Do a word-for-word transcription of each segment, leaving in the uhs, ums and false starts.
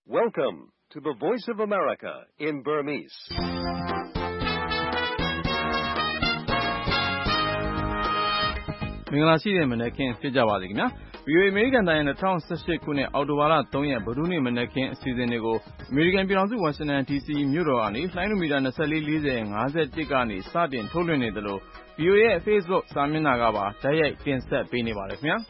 Welcome to the Voice of America in Burmese. ။မင်္ဂလာရှိတဲ့မနက်ခင်းဖြစ်ကြပါစေခင်ဗျာ။ ဗီအိုအေ အမေရိကန်တိုင်း၂၀၁၈ခုနှစ်အောက်တိုဘာလ၃ရက်ဗုဒ္ဓဟူးနေ့မနက်ခင်းအစီအစဉ်တွေကိုအမေရိကန်ပြည်ထောင်စုဝါရှင်တန်ဒီစီမြို့တော်ကနေလှိုင်းမီတာ၂၄ ၄၀ ၅၁ကနေစတင်ထုတ်လွှင့်နေသလို ဗီအိုအေရဲ့ Facebook စာမျက်နှာကပါတိုက်ရိုက်တင်ဆက်ပေးနေပါတယ်ခင်ဗျာ။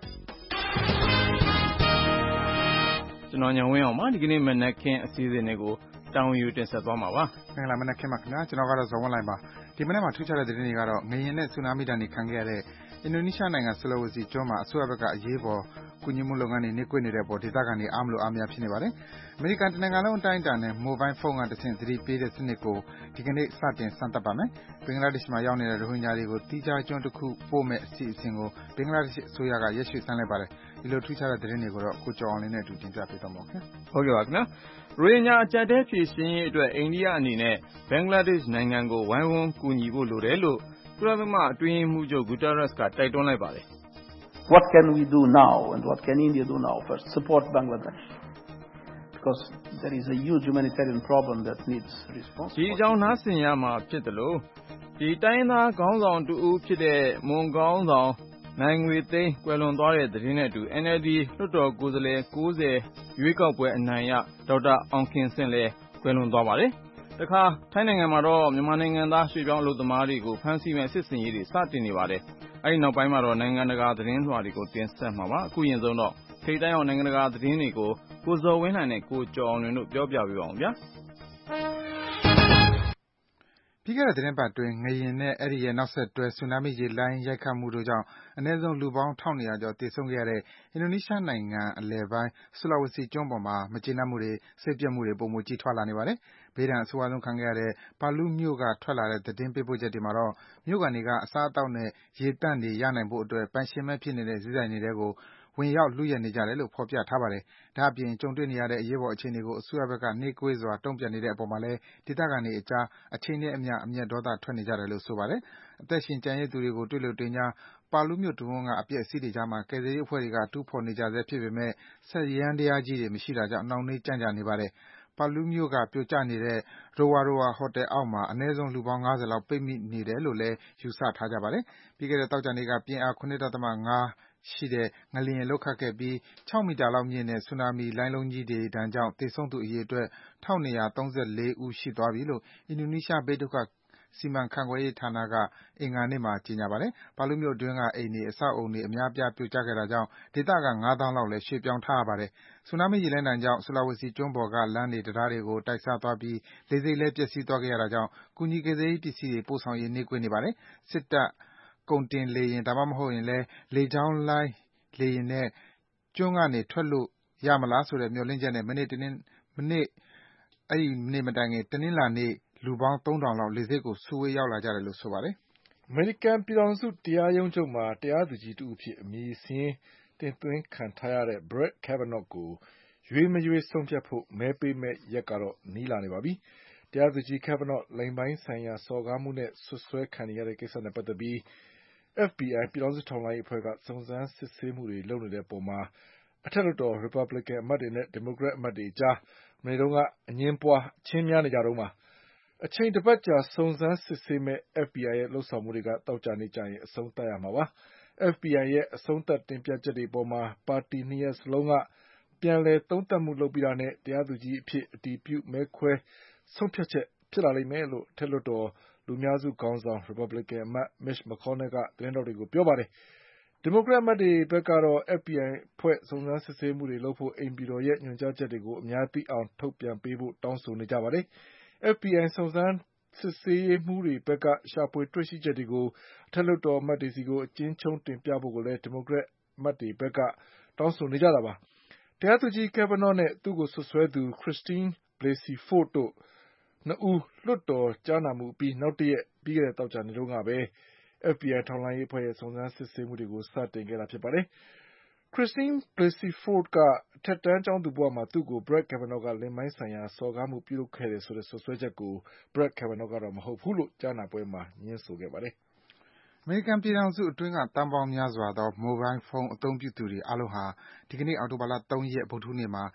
ကျွန်တော်ညဝင်းအောင်ပါဒီကနေ့မနက်ခင်းအစီအစဉ်တွေကိုတောင်းယူတင်ဆက်သွားမှာပါ။မင်္ဂလာမနက်ခင်းပါခင်ဗျာကျွန်တော်ကတော့ဇော်ဝင်းလိုင်ပါဒီမနက်မှာထူးခြားတဲ့သတင်းတွေကတော့ငရင်နဲ့ဆူနာမီတန်တွေခံခဲ့ရတဲ့အင်ဒိုနီးရှားနိုင်ငံဆူလာဝေစီကျွန်းမှာအစိုးရဘက်ကအရေးပေါ်ကူညီမှုလုပ်ငန်းတွေနှိကွေးနေတဲ့ပေါ်ဒေသခံတွေအားမလို့အားမရဖြစ်နေပါတယ်။အမေရိကန်တနိုင်ငံလုံးအတိုင်းအတာနဲ့မိုဘိုင်းဖုန်းကတဆင့်သတိပေးတဲ့စနစ်ကိုဒီကနေ့စတင်စမ်းသပ်ပါမယ်။ဘင်္ဂလားဒေ့ရှ်မှာရောက်နေတဲ့ရိုဟင်ဂျာတွေကိုတီးခြားကျွန်းတစ်ခုပို့မဲ့အစီအစဉ်ကိုဘင်္ဂလားဒေ့ရှ်အစိုးရကရက်ရွှေ့ဆိုင်းလိုက်ပါတယ်။ဒီလိုထူးခြားတဲ့သတင်းတွေကိုတော့ကိုကျော်အောင်လင်းနဲ့အတူတင်ပြပေးသွားမှာပါ။ဟုတ်ကဲ့ပါခင်ဗျာ။ရိုဟင်ဂျာအကြပ်တဲဖြေရှင်းရေးအတွက်အိန္ဒိယအနေနဲ့ဘင်္ဂလားဒေ့ရှ်နိုင်ငံကိုဝိုင်းဝန်းကူညီဖို့လိုတယ်လို့ကုလသမဂ္ဂအတွင်းရေးမှူးချုပ်ဂူတာရက်စ်ကတိုက်တွန်းလိုက်ပါတယ်။ What can we do now and what can India do now? First, support Bangladesh. Because there is a huge humanitarian problem that needs response. ဒီအကြောင်းနားဆင်ရမှာဖြစ်တယ်လို့ဒီတိုင်းသားခေါင်းဆောင်တူဦးဖြစ်တဲ့မွန်ခေါင်းဆောင်နိုင်ငွေသိန်းကွယ်လွန်သွားတဲ့သတင်းနဲ့အတူ အန် အယ်လ် ဒီ လွှတ်တော်ကိုယ်စားလှယ်၉၀ရွေးကောက်ပွဲအနိုင်ရဒေါက်တာအောင်ခင်စင့်လည်းကွယ်လွန်သွားပါတယ်။တခါထိုင်းနိုင်ငံမှာတော့မြန်မာနိုင်ငံသားရွှေ့ပြောင်းအလုပ်သမားတွေကိုဖမ်းဆီးမဲ့စစ်စင်ရေးတွေစတင်နေပါတယ်။အဲဒီနောက်ပိုင်းမှာတော့နိုင်ငံတကာသတင်းလွှာတွေကိုတင်ဆက်မှာပါ။အခုရင်ဆုံးတော့ထိပ်တိုင်းအောင်နိုင်ငံတကာသတင်းတွေကိုကိုဇော်ဝင်းလှိုင်နဲ့ကိုကျော်အောင်လွင်တို့ပြောပြပေးပါအောင်ဗျာ။ပြီးခဲ့တဲ့သတင်းပတ်အတွင်းငရင်နဲ့အဲဒီရဲ့နောက်ဆက်တွဲဆူနာမီရေလှိုင်းရိုက်ခတ်မှုတို့ကြောင့်အနည်းဆုံးလူပေါင်း၁၂၀၀ကျော်သေဆုံးခဲ့ရတဲ့အင်ဒိုနီးရှားနိုင်ငံအလယ်ပိုင်းဆူလာဝေစီကျွန်းပေါ်မှာမကျေနပ်မှုတွေစိတ်ပျက်မှုတွေပိုမိုကြီးထွားလာနေပါတယ်။ဘေးဒဏ်အဆိုးဝါးဆုံးခံခဲ့ရတဲ့ပါလူးမြို့ကထွက်လာတဲ့သတင်းပေးပို့ချက်တွေမှာတော့မြို့ခံတွေကအစားအသောက်နဲ့ရေသန့်တွေရနိုင်ဖို့အတွက်ပိုင်ရှင်မဲ့ဖြစ်နေတဲ့ဈေးဆိုင်တွေထဲကိုဝင်ရောက်လုယက်နေကြတယ်လို့ဖော်ပြထားပါတယ်။ဒါ့အပြင်ကြုံတွေ့နေရတဲ့အရေးပေါ်အခြေအနေကိုအစိုးရဘက်ကနှေးကွေးစွာတုံ့ပြန်နေတဲ့အပေါ်မှာလည်းဒေသခံတွေအကြားအချိန်နဲ့အမျှအမျက်ဒေါသထွက်နေကြတယ်လို့ဆိုပါတယ်။အသက်ရှင်ကျန်ရစ်သူတွေကိုတွေ့လို့တွေ့ငြားပါလူးမြို့တဝန်းကအပျက်အစီးတွေကြားမှာကယ်ဆယ်ရေးအဖွဲ့တွေကတူးဖော်နေကြဆဲဖြစ်ပေမဲ့စက်ယန္တရားကြီးတွေမရှိတာကြောင့်နှောင့်နှေးကြန့်ကြာနေပါတယ်။ပါလူးမြို့ကပြိုကျနေတဲ့ Roa Roa ဟိုတယ်အောက်မှာအနည်းဆုံးလူပေါင်း၅၀လောက်ပိတ်မိနေတယ်လို့လည်းယူဆထားကြပါတယ်။ပြီးခဲ့တဲ့သောကြာနေ့ကပြင်းအား ၇.၅ ရှိတဲ့ငလျင်လှုပ်ခတ်ခဲ့ပြီး၆မီတာလောက်မြင့်တဲ့ဆူနာမီလှိုင်းလုံးကြီးတွေဒဏ်ကြောင့်သေဆုံးသူအရေအတွက်၁၂၃၄ဦးရှိသွားပြီလို့အင်ဒိုနီးရှားဘေးဒုက္ခစီမံခန့်ခွဲရေးဌာနကအင်္ဂါနေ့မှာကြေညာပါတယ်။ပါလူးမြို့အတွင်းကအိမ်တွေအဆောက်အဦတွေအများအပြားပြိုကျခဲ့တာကြောင့်ဒေသခံငါးသောင်းလောက်လည်းရွှေ့ပြောင်းထားရပါတယ်။ဆူနာမီရေလှိုင်းဒဏ်ကြောင့်ဆူလာဝေစီကျွန်းပေါ်ကလမ်းတွေတံတားတွေကိုတိုက်စားသွားပြီးလေဆိပ်လည်းပျက်စီးသွားခဲ့ရတာကြောင့်ကူညီကယ်ဆယ်ရေးပစ္စည်းတွေပို့ဆောင်ရေးနှေးကွေးနေပါတယ်။စစ်တပ်ကုန်တင်လေယာဉ်ဒါမှမဟုတ်ရင်လည်းလေကြောင်းလိုင်းလေယာဉ်နဲ့ကျွန်းကနေထွက်လို့ရမလားဆိုတဲ့မျှော်လင့်ချက်နဲ့မနေ့တနင်္မနေ့အဲဒီနေ့မတိုင်ခင်တနင်္လာနေ့လူပေါင်းသုံးထောင်လောက်လေဆိပ်ကိုစုဝေးရောက်လာကြတယ်လို့ဆိုပါတယ်။အမေရိကန်ပြည်ထောင်စုတရားရုံးချုပ်မှာတရားသူကြီးတဦးအဖြစ်အမည်စာရင်းတင်သွင်းခံထားရတဲ့ Brett Kavanaugh ကိုရွေးမရွေးဆုံးဖြတ်ဖို့မဲပေးမယ့်ရက်ကတော့နီးလာနေပါပြီ။တရားသူကြီး Kavanaugh လိင်ပိုင်းဆိုင်ရာစော်ကားမှုနဲ့စွပ်စွဲခံနေရတဲ့ကိစ္စနဲ့ပတ်သက်ပြီးအက်ဖ်ဘီအိုင်ပြည်ထောင်စုထောက်လှမ်းရေးအဖွဲ့ကစုံစမ်းစစ်ဆေးမှုတွေလုပ်နေတဲ့အပေါ်မှာအထက်လွှတ်တော်ရီပတ်ဘလီကန်အမတ်တွေနဲ့ဒီမိုကရက်အမတ်တွေကြားမနေ့တုန်းကအငြင်းပွားအချင်းများနေကြတုန်းပါ။အချိန်တပတ်ကြာစုံစမ်းစစ်ဆေးမဲ့အက်ဖ်ဘီအိုင်ရဲ့လုပ်ဆောင်မှုတွေကသောကြာနေ့ကျရင်အဆုံးသတ်ရမှာပါ။ အက်ဖ်ဘီအိုင်ရဲ့အဆုံးသတ်တင်ပြချက်တွေအပေါ်မှာပါတီနှစ်ရပ်စလုံးကပြန်လည်သုံးသပ်မှုလုပ်ပြီးတာနဲ့တရားသူကြီးအဖြစ်အတည်ပြုမဲခွဲဆုံးဖြတ်ချက်ဖြစ်လာလိမ့်မယ်လို့အထက်လွှတ်တော်လူများစုခေါင်းဆောင်ရီပတ်ဘလီကန်အမတ် Mitch McConnell ကသတင်းထောက်တွေကိုပြောပါတယ်။ဒီမိုကရက်အမတ်တွေဘက်ကတော့ အက်ဖ်ဘီအိုင်အဖွဲ့စုံစမ်းစစ်ဆေးမှုတွေလုပ်ဖို့အိမ်ဖြူတော်ရဲ့ညွှန်ကြားချက်တွေကိုအများသိအောင်ထုတ်ပြန်ပေးဖို့တောင်းဆိုနေကြပါတယ်။ အက်ဖ်ဘီအိုင်စုံစမ်းစစ်ဆေးရေးမှူးတွေဘက်ကရှာဖွေတွေ့ရှိချက်တွေကိုအထက်လွှတ်တော်အမတ်တွေဆီကိုအကျဉ်းချုံးတင်ပြဖို့ကိုလည်းဒီမိုကရက်အမတ်တွေဘက်ကတောင်းဆိုနေကြတာပါ။တရားသူကြီး Kavanaugh နဲ့သူ့ကိုစွပ်စွဲသူ Christine Blasey Ford တို့နှစ်ဦးလွှတ်တော်ကြားနာမှုအပြီးနောက်တရက်ပြီးခဲ့တဲ့သောကြာနေ့တုန်းကပဲအက်ဖ်ဘီအိုင်ထောက်လှမ်းရေးအဖွဲ့ရဲ့စုံစမ်းစစ်ဆေးမှုတွေကိုစတင်ခဲ့တာဖြစ်ပါတယ်။ Christine Blasey Ford ကအထက်တန်းကျောင်းသူဘဝမှာသူ့ကို Brett Kavanaugh ကလိင်ပိုင်းဆိုင်ရာစော်ကားမှုပြုလုပ်ခဲ့တယ်ဆိုတဲ့စွပ်စွဲချက်ကို Brett Kavanaugh ကတော့မဟုတ်ဘူးလို့ကြားနာပွဲမှာငြင်းဆိုခဲ့ပါတယ်။အမေရိကန်ပြည်ထောင်စုအတွင်းကသန်းပေါင်းများစွာသောမိုဘိုင်းဖုန်းအသုံးပြုသူတွေအားလုံးဟာဒီကနေ့အောက်တိုဘာလ၃ရက်ဗုဒ္ဓဟူးနေ့မှာ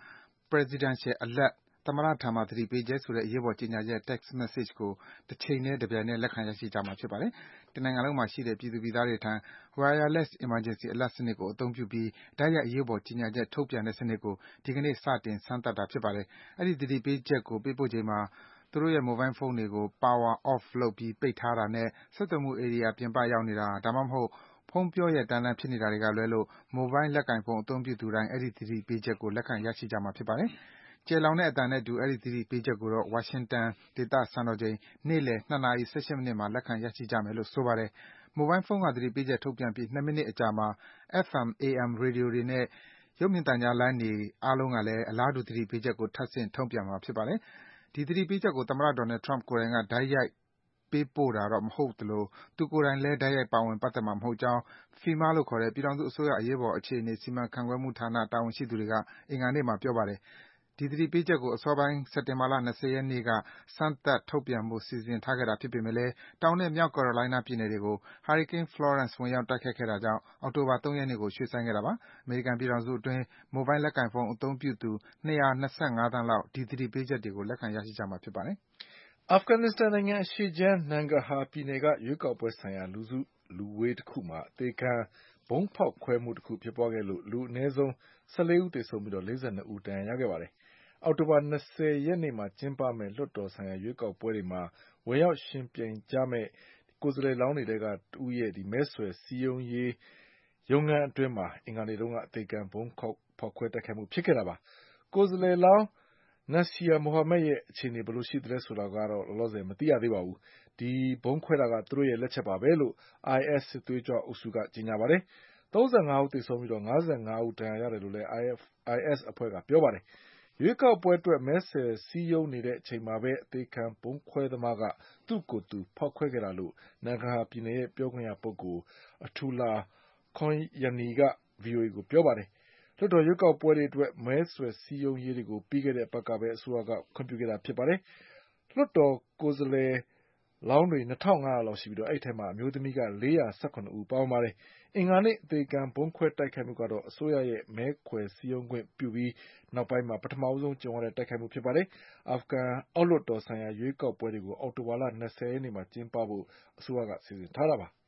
Presidential Alert သမ္မတထံမှသတိပေးချက်ဆိုတဲ့အရေးပေါ်ကြေညာချက် text message ကိုတချိန်တည်းတပြိုင်တည်းလက်ခံရရှိကြမှာဖြစ်ပါတယ်။တနိုင်ငံလုံးမှာရှိတဲ့ပြည်သူပြည်သားတွေထံ Wireless Emergency Alert စနစ်ကိုအသုံးပြုပြီးတိုက်ရိုက်အရေးပေါ်ကြေညာချက်ထုတ်ပြန်တဲ့စနစ်ကိုဒီကနေ့စတင်စမ်းသပ်တာဖြစ်ပါတယ်။အဲဒီသတိပေးချက်ကိုပေးပို့ချိန်မှာသူတို့ရဲ့ mobile phone တွေကို power off လုပ်ပြီးပိတ်ထားတာနဲ့ဆက်သွယ်မှုဧရိယာပြင်ပရောက်နေတာဒါမှမဟုတ်ဖုန်းပြောရတန်းတန်းဖြစ်နေတာတွေကလွဲလို့ mobile လက်ကိုင်ဖုန်းအသုံးပြုသူတိုင်းအဲဒီသတိပေးချက်ကိုလက်ခံရရှိကြမှာဖြစ်ပါတယ်။ကျယ်လောင်တဲ့အသံနဲ့အတူအဲဒီသတိပေးချက်ကိုတော့ဝါရှင်တန်ဒေသစံတော်ချိန်နေ့လယ်၂နာရီ၁၈မိနစ်မှာလက်ခံရရှိကြမယ်လို့ဆိုပါတယ်။ mobile phone ကသတိပေးချက်ထုတ်ပြန်ပြီး၂မိနစ်အကြာမှာ F M A M ရေဒီယိုတွေနဲ့ရုပ်မြင်သံကြားလိုင်းတွေအားလုံးကလည်းအလားတူသတိပေးချက်ကိုထပ်ဆင့်ထုတ်ပြန်မှာဖြစ်ပါတယ်။ဒီသတိပေးချက်ကိုသမ္မတ Donald Trump ကိုယ်တိုင်ကတိုက်ရိုက်ပေးပို့တာတော့မဟုတ်သလိုသူကိုယ်တိုင်လည်းတိုက်ရိုက်ပါဝင်ပတ်သက်မှာမဟုတ်ကြောင်း FEMA လို့ခေါ်တဲ့ပြည်ထောင်စုအစိုးရအရေးပေါ်အခြေအနေစီမံခန့်ခွဲမှုဌာနတာဝန်ရှိသူတွေကအင်္ဂါနေ့မှာပြောပါတယ်။ဒီသတိပေးချက်ကိုအစောပိုင်းစက်တင်ဘာလ၂၀ရက်နေ့ကစမ်းသပ်ထုတ်ပြန်ဖို့စီစဉ်ထားခဲ့တာဖြစ်ပေမယ့်လည်းတောင်နဲ့မြောက် Carolina ပြည်နယ်တွေကို Hurricane Florence ဝင်ရောက်တိုက်ခတ်ခဲ့တာကြောင့်အောက်တိုဘာ၃ရက်နေ့ကိုရွှေ့ဆိုင်းခဲ့တာပါ။အမေရိကန်ပြည်ထောင်စုအတွင်း Mobile လက်ကိုင်ဖုန်းအသုံးပြုသူ၂၂၅သန်းလောက်ဒီသတိပေးချက်တွေကိုလက်ခံရရှိကြမှာဖြစ်ပါတယ်။ အာဖဂန်နစ္စတန်နိုင်ငံအရှေ့ခြမ်း Nangarhar ပြည်နယ်ကရွေးကောက်ပွဲဆိုင်ရာလူစုလူဝေးတခုမှာအသေခံဗုံးဖောက်ခွဲမှုတခုဖြစ်ပွားခဲ့လို့လူအနည်းဆုံး၁၄ဦးသေဆုံးပြီး၄၂ဦးဒဏ်ရာရခဲ့ပါတယ်။အောက်တိုဘာ၂၀ရက်နေ့မှာကျင်းပမယ့်လွှတ်တော်ဆိုင်ရာရွေးကောက်ပွဲတွေမှာဝင်ရောက်ယှဉ်ပြိုင်ကြမယ့်ကိုယ်စားလှယ်လောင်းတွေထဲကတဦးရဲ့မဲဆွယ်စည်းရုံးရေးရုံးခန်းအတွင်းမှာအင်္ဂါနေ့တုန်းကအသေခံဗုံးဖောက်ခွဲတိုက်ခိုက်မှုဖြစ်ခဲ့တာပါ။ကိုယ်စားလှယ်လောင်းNasir Mohammed ရဲ့အခြေအနေဘယ်လိုရှိသလဲဆိုတာကတော့လောလောဆယ်မသိရသေးပါဘူး။ဒီဗုံးခွဲတာကသူတို့ရဲ့လက်ချက်ပါပဲလို့ I S စစ်သွေးကြွအုပ်စုကကြေညာပါတယ်။၃၅ဦးသေဆုံးပြီး၅၅ဦးဒဏ်ရာရတယ်လို့လည်း I S အဖွဲ့ကပြောပါတယ်။ရွေးကောက်ပွဲအတွက်မဲဆွယ်စည်းရုံးနေတဲ့အချိန်မှာပဲအသေခံဗုံးခွဲသမားကသူ့ကိုယ်သူဖောက်ခွဲခဲ့တာလို့ Nangarhar ပြည်နယ်ရဲ့ပြောခွင့်ရပုဂ္ဂိုလ် Ataullah Khoghyani က ဗွီအိုအေကိုပြောပါတယ်။လွှတ်တော်ရွေးကောက်ပွဲတွေအတွက်မဲဆွယ်စည်းရုံးရေးတွေကိုပြီးခဲ့တဲ့အပတ်ကပဲအစိုးရကခွင့်ပြုခဲ့တာဖြစ်ပါတယ်။လွှတ်တော်ကိုယ်စားလှယ်လောင်းတွေ၂၅၀၀လောက်ရှိပြီးအဲဒီထဲမှာအမျိုးသမီးက၄၁၇ဦးပါဝင်ပါတယ်။အင်္ဂါနေ့အသေခံဗုံးခွဲတိုက်ခိုက်မှုကတော့အစိုးရရဲ့မဲခွဲစည်းရုံးခွင့်ပြုပြီးနောက်ပိုင်းမှာပထမဆုံးကြုံရတဲ့တိုက်ခိုက်မှုဖြစ်ပါတယ်။အာဖဂန်အောက်လွှတ်တော်ဆိုင်ရာရွေးကောက်ပွဲတွေကိုအောက်တိုဘာလ၂၀ရက်နေ့မှာကျင်းပဖို့အစိုးရကစီစဉ်ထားတာပါ။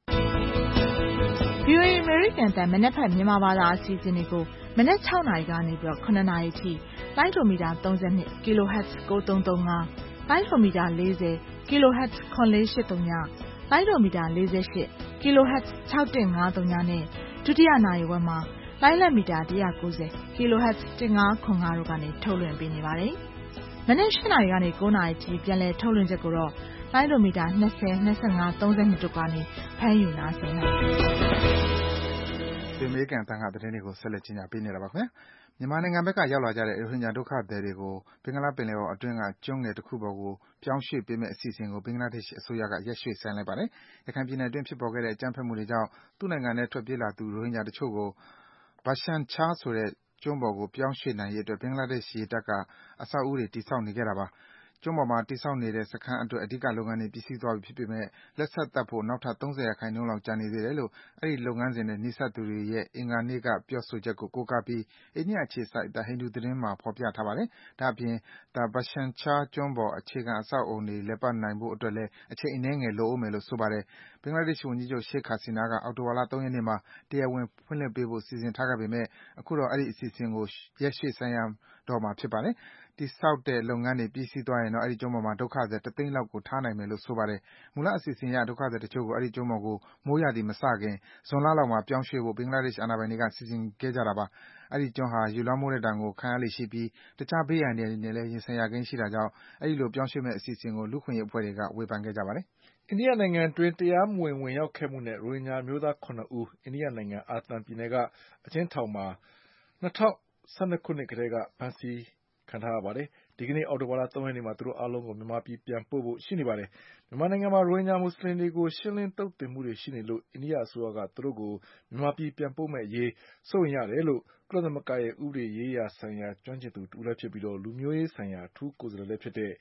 V O A အမေရိကန်အသံမနက်ဖြန်မြန်မာဘာသာအစီအစဉ်တွေကိုမနက်၆နာရီကနေပြီးတော့၇နာရီထိလိုင်းဒိုမီတာ၃၂ kilohertz ၉၃၃၅လိုင်းဒိုမီတာ၄၀ kilohertz ၇၄၈၃ညလိုင်းဒိုမီတာ၄၈ kilohertz ၆၁၅၃ညနဲ့ဒုတိယနာရီဝက်မှာလိုင်းလက်မီတာ၁၉၀ kilohertz ၁၅၇၅တို့ကနေထုတ်လွှင့်ပေးနေပါတယ်။မနက်၈နာရီကနေ၉နာရီထိပြန်လည်ထုတ်လွှင့်ချက်ကိုတော့လိုင်းဒိုမီတာ၂၀ ၂၅ ၃၂တို့ကနေဖမ်းယူနားဆင်နိုင်ပါတယ်။ဒီအမေရိကန်အသံကသတင်းတွေကိုဆက်လက်ကြီးညာပေးနေတာပါခင်ဗျာ။မြန်မာနိုင်ငံဘက်ကရောက်လာကြတဲ့ရိုဟင်ဂျာဒုက္ခသည်တွေကိုဘင်္ဂလားပင်လယ်အော်အတွင်းကကျွန်းငယ်တစ်ခုပေါ်ကိုပြောင်းရွှေ့ပေးမယ့်အစီအစဉ်ကိုဘင်္ဂလားဒေ့ရှ်အစိုးရကရက်ရွှေ့ဆိုင်းလိုက်ပါတယ်။ရခိုင်ပြည်နယ်အတွင်းဖြစ်ပေါ်ခဲ့တဲ့အကြမ်းဖက်မှုတွေကြောင့်သူ့နိုင်ငံထဲထွက်ပြေးလာသူရိုဟင်ဂျာတချို့ကို Bhasan Char ဆိုတဲ့ကျွန်းပေါ်ကိုပြောင်းရွှေ့နိုင်ရေးအတွက်ဘင်္ဂလားဒေ့ရှ်ရေတပ်ကအဆောက်အဦတွေတည်ဆောက်နေခဲ့တာပါ။ကျွန်းပေါ်မှာတည်ဆောက်နေတဲ့စခန်းအတွက်အဓိကလုပ်ငန်းတွေပြီးစီးသွားပြီဖြစ်ပေမယ့်လက်စသတ်ဖို့နောက်ထပ်၃၀ရာခိုင်နှုန်းလောက်ကျန်နေသေးတယ်လို့အဲဒီလုပ်ငန်းစဉ်နဲ့နီးစပ်သူတွေရဲ့အင်္ဂါနေ့ကပြောဆိုချက်ကိုကိုးကားပြီးအိန္ဒိယအခြေစိုက် The Hindu သတင်းမှာဖော်ပြထားပါတယ်။ဒါ့အပြင် Bhasan Char ကျွန်းပေါ်အခြေခံအဆောက်အဦတွေလည်ပတ်နိုင်ဖို့အတွက်လည်းအချိန်အနည်းငယ်လိုဦးမယ်လို့ဆိုပါတယ်။ဘင်္ဂလားဒေ့ရှ်ဝန်ကြီးချုပ် Sheikh Hasina ကအောက်တိုဘာလ၃ရက်နေ့မှာတရားဝင်ဖွင့်လှစ်ပေးဖို့စီစဉ်ထားခဲ့ပေမယ့်အခုတော့အဲဒီအစီအစဉ်ကိုရက်ရွှေ့ဆိုင်းရတော့မှာဖြစ်ပါတယ်။တည်ဆောက်တဲ့လုပ်ငန်းတွေပြီးစီးသွားရင်တော့အဲဒီကျွန်းပေါ်မှာဒုက္ခသည်တသိန်းလောက်ကိုထားနိုင်မယ်လို့ဆိုပါတယ်။မူလအစီအစဉ်အရဒုက္ခသည်တချို့ကိုအဲဒီကျွန်းပေါ်ကိုမိုးရာသီမစခင်ဇွန်လလောက်မှာပြောင်းရွှေ့ဖို့ဘင်္ဂလားဒေ့ရှ်အာဏာပိုင်တွေကစီစဉ်ခဲ့ကြတာပါ။အဲဒီကျွန်းဟာရေလွှမ်းမိုးတဲ့ဒဏ်ကိုခံရလေ့ရှိပြီးတခြားဘေးအန္တရာယ်တွေနဲ့လည်းရင်ဆိုင်ရကိန်းရှိတာကြောင့်အဲဒီလိုပြောင်းရွှေ့မယ့်အစီအစဉ်ကိုလူ့အခွင့်အရေးအဖွဲ့တွေကဝေဖန်ခဲ့ကြပါတယ်။အိန္ဒိယနိုင်ငံအတွင်းတရားမဝင်ဝင်ရောက်ခဲ့မှုနဲ့ရိုဟင်ဂျာအမျိုးသား၇ဦးအိန္ဒိယနိုင်ငံအာသံပြည်နယ်ကအကျဉ်းထောင်မှာ၂၀၁၂ခုနှစ်ကတည်းကဖမ်းဆီးခံထားရပါတယ်။ဒီကနေ့အောက်တိုဘာလ၃ရက်နေ့မှာသူတို့အားလုံးကိုမြန်မာပြည်ပြန်ပို့ဖို့ရှိနေပါတယ်။မြန်မာနိုင်ငံမှာရိုဟင်ဂျာမွတ်စလင်တွေကိုရှင်းလင်းသုတ်သင်မှုတွေရှိနေလို့အိန္ဒိယအစိုးရကသူတို့ကိုမြန်မာပြည်ပြန်ပို့မယ့်အရေးစိုးရိမ်ရတယ်လို့ကုလသမဂ္ဂရဲ့ဥပဒေရေးရာဆိုင်ရာကျွမ်းကျင်သူတဦးလည်းဖြစ်ပြီးလူမျိုးရေးဆိုင်ရာအထူးကိုယ်စားလှယ်လည်းဖြစ်တဲ့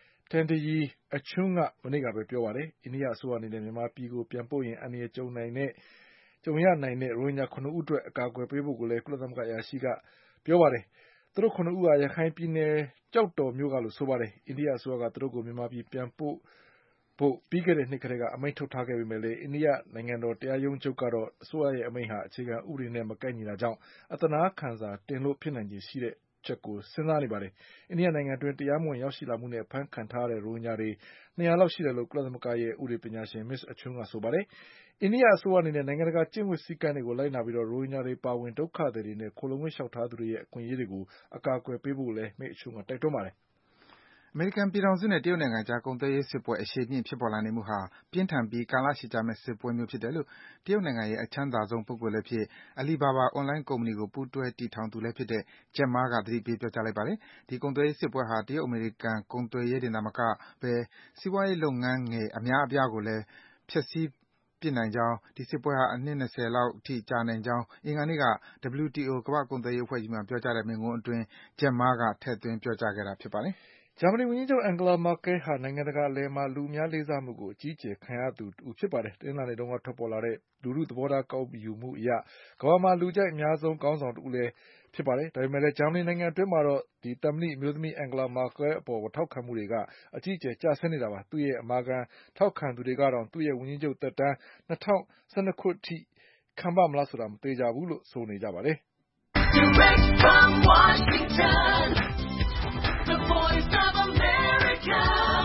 Tendai Achuin ကမနေ့ကပဲပြောပါတယ်။အိန္ဒိယအစိုးရအနေနဲ့မြန်မာပြည်ကိုပြန်ပို့ရင်အန္တရာယ်ကြုံနိုင်တဲ့ကြုံရနိုင်တဲ့ရိုဟင်ဂျာ၇ဦးအတွက်အကာအကွယ်ပေးဖို့ကိုလည်းကုလသမဂ္ဂအရာရှိကပြောပါတယ်။သူတို့ခုနှစ်ဦးဟာရခိုင်ပြည်နယ်ကျောက်တော်မြို့ကလို့ဆိုပါတယ်အိန္ဒိယအစိုးရကသူတို့ကိုမြန်မာပြည်ပြန်ပို့ဖို့ပြီးခဲ့တဲ့နှစ်ကတည်းကအမိန့်ထုတ်ထားခဲ့ပေမဲ့လည်းအိန္ဒိယနိုင်ငံတော်တရားရုံးချုပ်ကတော့အစိုးရရဲ့အမိန့်ဟာအခြေခံဥပဒေနဲ့မကိုက်ညီတာကြောင့်အသနားခံစာတင်လို့ဖြစ်နိုင်ခြေရှိတဲ့ချက်ကိုစဉ်းစားနေပါတယ်အိန္ဒိယနိုင်ငံအတွင်းတရားမဝင်ရောက်ရှိလာမှုနဲ့ဖမ်းခံထားရတဲ့ရိုဟင်ဂျာတွေနှစ်ရာလောက်ရှိတယ်လို့ကုလသမဂ္ဂရဲ့ဥပဒေပညာရှင် Miss Achung ကဆိုပါတယ်အိန္ဒိယအစိုးရအနေနဲ့နိုင်ငံတကာကျင့်ဝတ်စည်းကမ်းတွေကိုလိုက်နာပြီးတော့ရိုဟင်ဂျာတွေပါဝင်ဒုက္ခသည်တွေနဲ့ခိုလုံခွင့်လျှောက်ထားသူတွေရဲ့အခွင့်အရေးတွေကိုအကာအကွယ်ပေးဖို့လည်း Miss Achung ကတိုက်တွန်းပါတယ်အမေရိကန်ပြည်ထောင်စုနဲ့တရုတ်နိုင်ငံကြားကုန်သွယ်ရေးစစ်ပွဲအရှိန်မြင့်ဖြစ်ပေါ်လာနေမှုဟာပြင်းထန်ပြီးကာလရှည်ကြာမယ့်စစ်ပွဲမျိုးဖြစ်တယ်လို့တရုတ်နိုင်ငံရဲ့အချမ်းသာဆုံးပုဂ္ဂိုလ်လည်းဖြစ် Alibaba အွန်လိုင်းကုမ္ပဏီကိုပူးတွဲတည်ထောင်သူလည်းဖြစ်တဲ့ Jack Ma ကသတိပေးပြောကြားလိုက်ပါတယ်။ဒီကုန်သွယ်ရေးစစ်ပွဲဟာတရုတ်-အမေရိကန်ကုန်သွယ်ရေးတင်သာမကဘဲစီးပွားရေးလုပ်ငန်းငယ်အများအပြားကိုလည်းဖျက်ဆီးပစ်နိုင်ကြောင်းဒီစစ်ပွဲဟာအနှစ်၂၀လောက်အထိကြာနိုင်ကြောင်းအင်္ဂါနေ့က ဒဗ္ဗလျူ တီ အို ကမ္ဘာ့ကုန်သွယ်ရေးအဖွဲ့ကြီးမှာပြောကြားတဲ့မိန့်ခွန်းအတွင်း Jack Ma ကထည့်သွင်းပြောကြားခဲ့တာဖြစ်ပါတယ်။ဂျာမနီဝန်ကြီးချုပ် Angela Merkel ဟာနိုင်ငံတကာအလယ်မှာလူအများလေးစားမှုကိုအကြီးအကျယ်ခံရသူတဦးဖြစ်ပါတယ်။တနင်္လာနေ့တုန်းကထွက်ပေါ်လာတဲ့လူထုသဘောထားကောက်ယူမှုအရကမ္ဘာမှာလူကြိုက်အများဆုံးခေါင်းဆောင်တဦးလည်းဖြစ်ပါတယ်။ဒါပေမဲ့လည်းဂျာမနီနိုင်ငံအတွင်းမှာတော့ဒီသမ္မတအမျိုးသမီး Angela Merkel အပေါ်ထောက်ခံမှုတွေကအကြီးအကျယ်ကျဆင်းနေတာပါ။သူ့ရဲ့အမာခံထောက်ခံသူတွေကတော့သူ့ရဲ့ဝန်ကြီးချုပ်သက်တမ်း၂၀၁၂ခုထိခံပါ့မလားဆိုတာမသေချာဘူးလို့ဆိုနေကြပါတယ်။ Direct from Washington, the voice of America,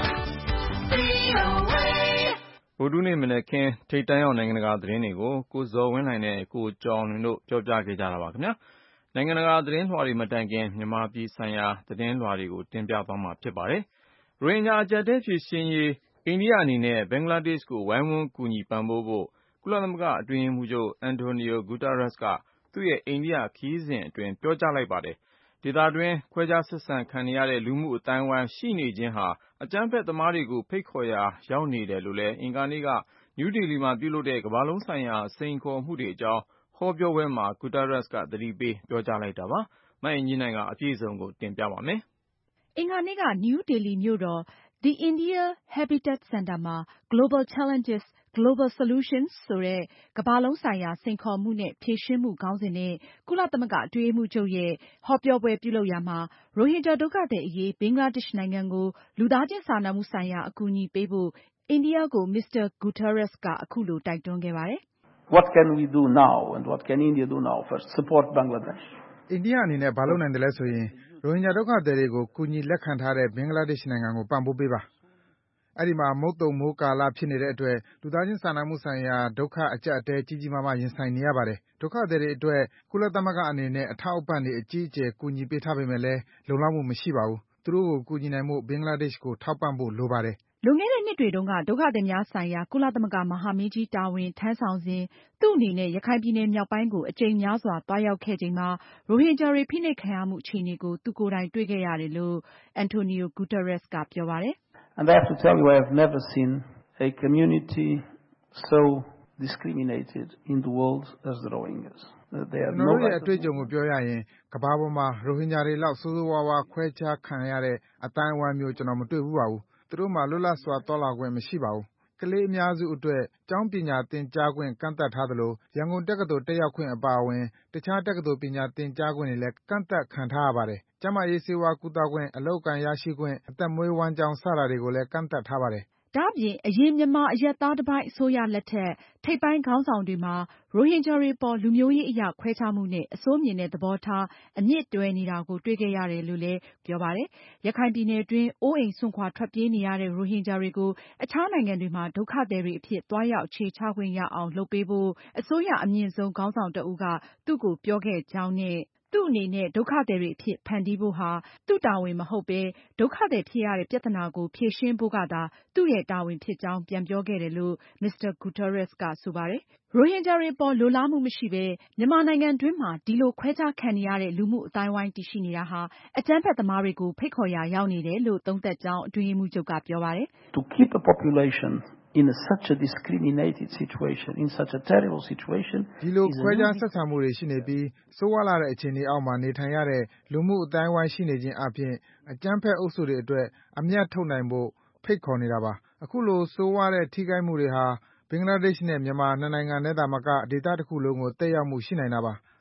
ဗုဒ္ဓနေ့မနက်ခင်းထိပ်တန်းရောက်နိုင်ငံတကာသတင်းတွေကိုကိုဇော်ဝင်းလှိုင်နဲ့ကိုကျော်လွင်တို့ပြောပြခဲ့ကြတာပါခင်ဗျာနိုင်ငံတကာသတင်းလွှာတွေမတိုင်ခင်မြန်မာပြည်ဆိုင်ရာသတင်းလွှာတွေကိုတင်ပြသွားမှာဖြစ်ပါတယ်ရိုဟင်ဂျာအကျပ်တဲဖြေရှင်းရေးအိန္ဒိယအနေနဲ့ဘင်္ဂလားဒေ့ရှ်ကိုဝိုင်းဝန်းကူညီပံ့ပိုးဖို့ကုလသမဂ္ဂအတွင်းရေးမှူးချုပ်အန်တိုနီယိုဂူတာရက်စ်ကသူ့ရဲ့အိန္ဒိယခရီးစဉ်အတွင်းပြောကြားလိုက်ပါတယ်ဒေသတွင်းခွဲခြားဆက်ဆံခံနေရတဲ့လူမှုအသိုင်းအဝိုင်းရှိနေခြင်းဟာအကြမ်းဖက်သမားတွေကိုဖိတ်ခေါ်ရာရောက်နေတယ်လို့လည်းအင်္ဂါနေ့ကနယူးဒေလီမှာပြုလုပ်တဲ့ကမ္ဘာလုံးဆိုင်ရာစိန်ခေါ်မှုတွေအကြောင်းဟောပြောပွဲမှာဂူတာရက်စ်ကသတိပေးပြောကြားလိုက်တာပါမအင်ကြင်းနိုင်ကအပြည့်အစုံကိုတင်ပြပါမယ်အင်္ဂါနေ့ကနယူးဒေလီမြို့တော် The India Habitat Center မှာ Global Challenges, Global Solutions ဆိုတဲ့ကမ္ဘာလုံးဆိုင်ရာစိန်ခေါ်မှုနဲ့ဖြေရှင်းမှုခေါင်းစဉ်နဲ့ကုလသမဂ္ဂအတွင်းရေးမှူးချုပ်ရဲ့ဟောပြောပွဲပြုလုပ်ရာမှာရိုဟင်ဂျာဒုက္ခသည်အရေးဘင်္ဂလားဒေ့ရှ်နိုင်ငံကိုလူသားချင်းစာနာမှုဆိုင်ရာအကူအညီပေးဖို့အိန္ဒိယကိုမစ္စတာဂူတာရက်စ်ကအခုလိုတိုက်တွန်းခဲ့ပါတယ်။ What can we do now and what can India do now? First, support Bangladesh. အိန္ဒိယအနေနဲ့ဘာလုပ်နိုင်တယ်လဲဆိုရင်ရိုဟင်ဂျာဒုက္ခသည်တွေကိုကူညီလက်ခံထားတဲ့ဘင်္ဂလားဒေ့ရှ်နိုင်ငံကိုပံ့ပိုးပေးပါ။အဲဒီမှာမုတ်သုန်မိုးကာလဖြစ်နေတဲ့အတွက်လူသားချင်းစာနာမှုဆိုင်ရာဒုက္ခအကျပ်အတည်းကြီးကြီးမားမားရင်ဆိုင်နေရပါတယ်။ဒုက္ခသည်တွေအတွက်ကုလသမဂ္ဂအနေနဲ့အထောက်အပံ့တွေအကြီးအကျယ်ကူညီပေးထားပေမဲ့လည်းလုံလောက်မှုမရှိပါဘူး။သူတို့ကိုကူညီနိုင်ဖို့ဘင်္ဂလားဒေ့ရှ်ကိုထောက်ပံ့ဖို့လိုပါတယ်။လွန်ခဲ့တဲ့နှစ်တွေတုန်းကဒုက္ခသည်များဆိုင်ရာကုလသမဂ္ဂမဟာမင်းကြီးတာဝန်ထမ်းဆောင်စဉ်သူ့အနေနဲ့ရခိုင်ပြည်နယ်မြောက်ပိုင်းကိုအကြိမ်များစွာသွားရောက်ခဲ့ချိန်မှာရိုဟင်ဂျာတွေဖိနှိပ်ခံရမှုအခြေအနေကိုသူကိုယ်တိုင်တွေ့ခဲ့ရတယ်လို့အန်တိုနီယိုဂူတာရက်စ်ကပြောပါတယ်။ And I have to tell you I have never seen a community so discriminated in the world as the Rohingyas. They have no right to အတွေ့အကြုံကိုပြောရရင်ကမ္ဘာပေါ်မှာရိုဟင်ဂျာတွေလောက်ဆိုးဆိုးဝါးဝါးခွဲခြားခံရတဲ့အတိုင်းအဝိုင်းမျိုးကျွန်တော်မတွေ့ဘူးပါဘူး။သူတို့မှာလွတ်လပ်စွာသွားလာခွင့်မရှိပါဘူး။ကလေးအများစုအတွက်ကျောင်းပညာသင်ကြားခွင့်ကန့်သတ်ထားသလိုရန်ကုန်တက္ကသိုလ်တက်ရောက်ခွင့်အပါအဝင်တခြားတက္ကသိုလ်ပညာသင်ကြားခွင့်တွေလည်းကန့်သတ်ခံထားရပါတယ်။ကျန်းမာရေးဆေးဝါးကုသခွင့်အလုပ်အကိုင်ရရှိခွင့်အသက်မွေးဝမ်းကျောင်းစတာတွေကိုလည်းကန့်သတ်ထားပါတယ်။ဒါ့အပြင်အရင်မြန်မာအရပ်သားတပိုင်းအစိုးရလက်ထက်ထိပ်ပိုင်းခေါင်းဆောင်တွေမှာရိုဟင်ဂျာတွေပေါ်လူမျိုးရေးအရခွဲခြားမှုနဲ့အဆိုးမြင်တဲ့သဘောထားအမြစ်တွယ်နေတာကိုတွေ့ခဲ့ရတယ်လို့လည်းပြောပါတယ်။ရခိုင်ပြည်နယ်တွင်းအိုးအိမ်စွန့်ခွာထွက်ပြေးနေရတဲ့ရိုဟင်ဂျာတွေကိုအခြားနိုင်ငံတွေမှာဒုက္ခသည်တွေအဖြစ်သွားရောက်အခြေချခွင့်ရအောင်လုပ်ပေးဖို့အစိုးရအမြင့်ဆုံးခေါင်းဆောင်တဦးကသူ့ကိုပြောခဲ့ကြောင်းနဲ့သူ့အနေနဲ့ဒုက္ခသည်တွေအဖြစ်ဖန်တီးဖို့ဟာသူ့တာဝန်မဟုတ်ပဲဒုက္ခသည်ဖြစ်ရတဲ့ပြဿနာကိုဖြေရှင်းဖို့ကသာသူ့ရဲ့တာဝန်ဖြစ်ကြောင်းပြန်ပြောခဲ့တယ်လို့မစ္စတာဂူတာရက်စ်ကဆိုပါတယ်။ရိုဟင်ဂျာတွေပေါ်လိုလားမှုမရှိပဲမြန်မာနိုင်ငံတွင်းမှာဒီလိုခွဲခြားခံနေရတဲ့လူမှုအသိုင်းအဝိုင်းတည်ရှိနေတာဟာအကြမ်းဖက်သမားတွေကိုဖိတ်ခေါ်ရာရောက်နေတယ်လို့သုံးသပ်ကြောင်းအတွင်းရေးမှူးချုပ်ကပြောပါတယ်။ To keep a population in a, such a discriminated situation, in such a terrible situation ဒီလိုခွဲခြားဆက်ဆံမှုတွေရှိနေပြီးဆိုးဝါးလာတဲ့အခြေအနေအောက်မှာနေထိုင်ရတဲ့လူမှုအသိုင်းအဝိုင်းရှိနေခြင်းအပြင်အကြမ်းဖက်အုပ်စုတွေအတွက်အမြတ်ထုတ်နိုင်ဖို့ဖိတ်ခေါ်နေတာပါ။အခုလိုဆိုးဝါးတဲ့ထိခိုက်မှုတွေဟာဘင်္ဂလားဒေ့ရှ်နဲ့မြန်မာနှစ်နိုင်ငံနဲ့သာမကဒေသတစ်ခုလုံးကိုသက်ရောက်မှုရှိနိုင်တာပါ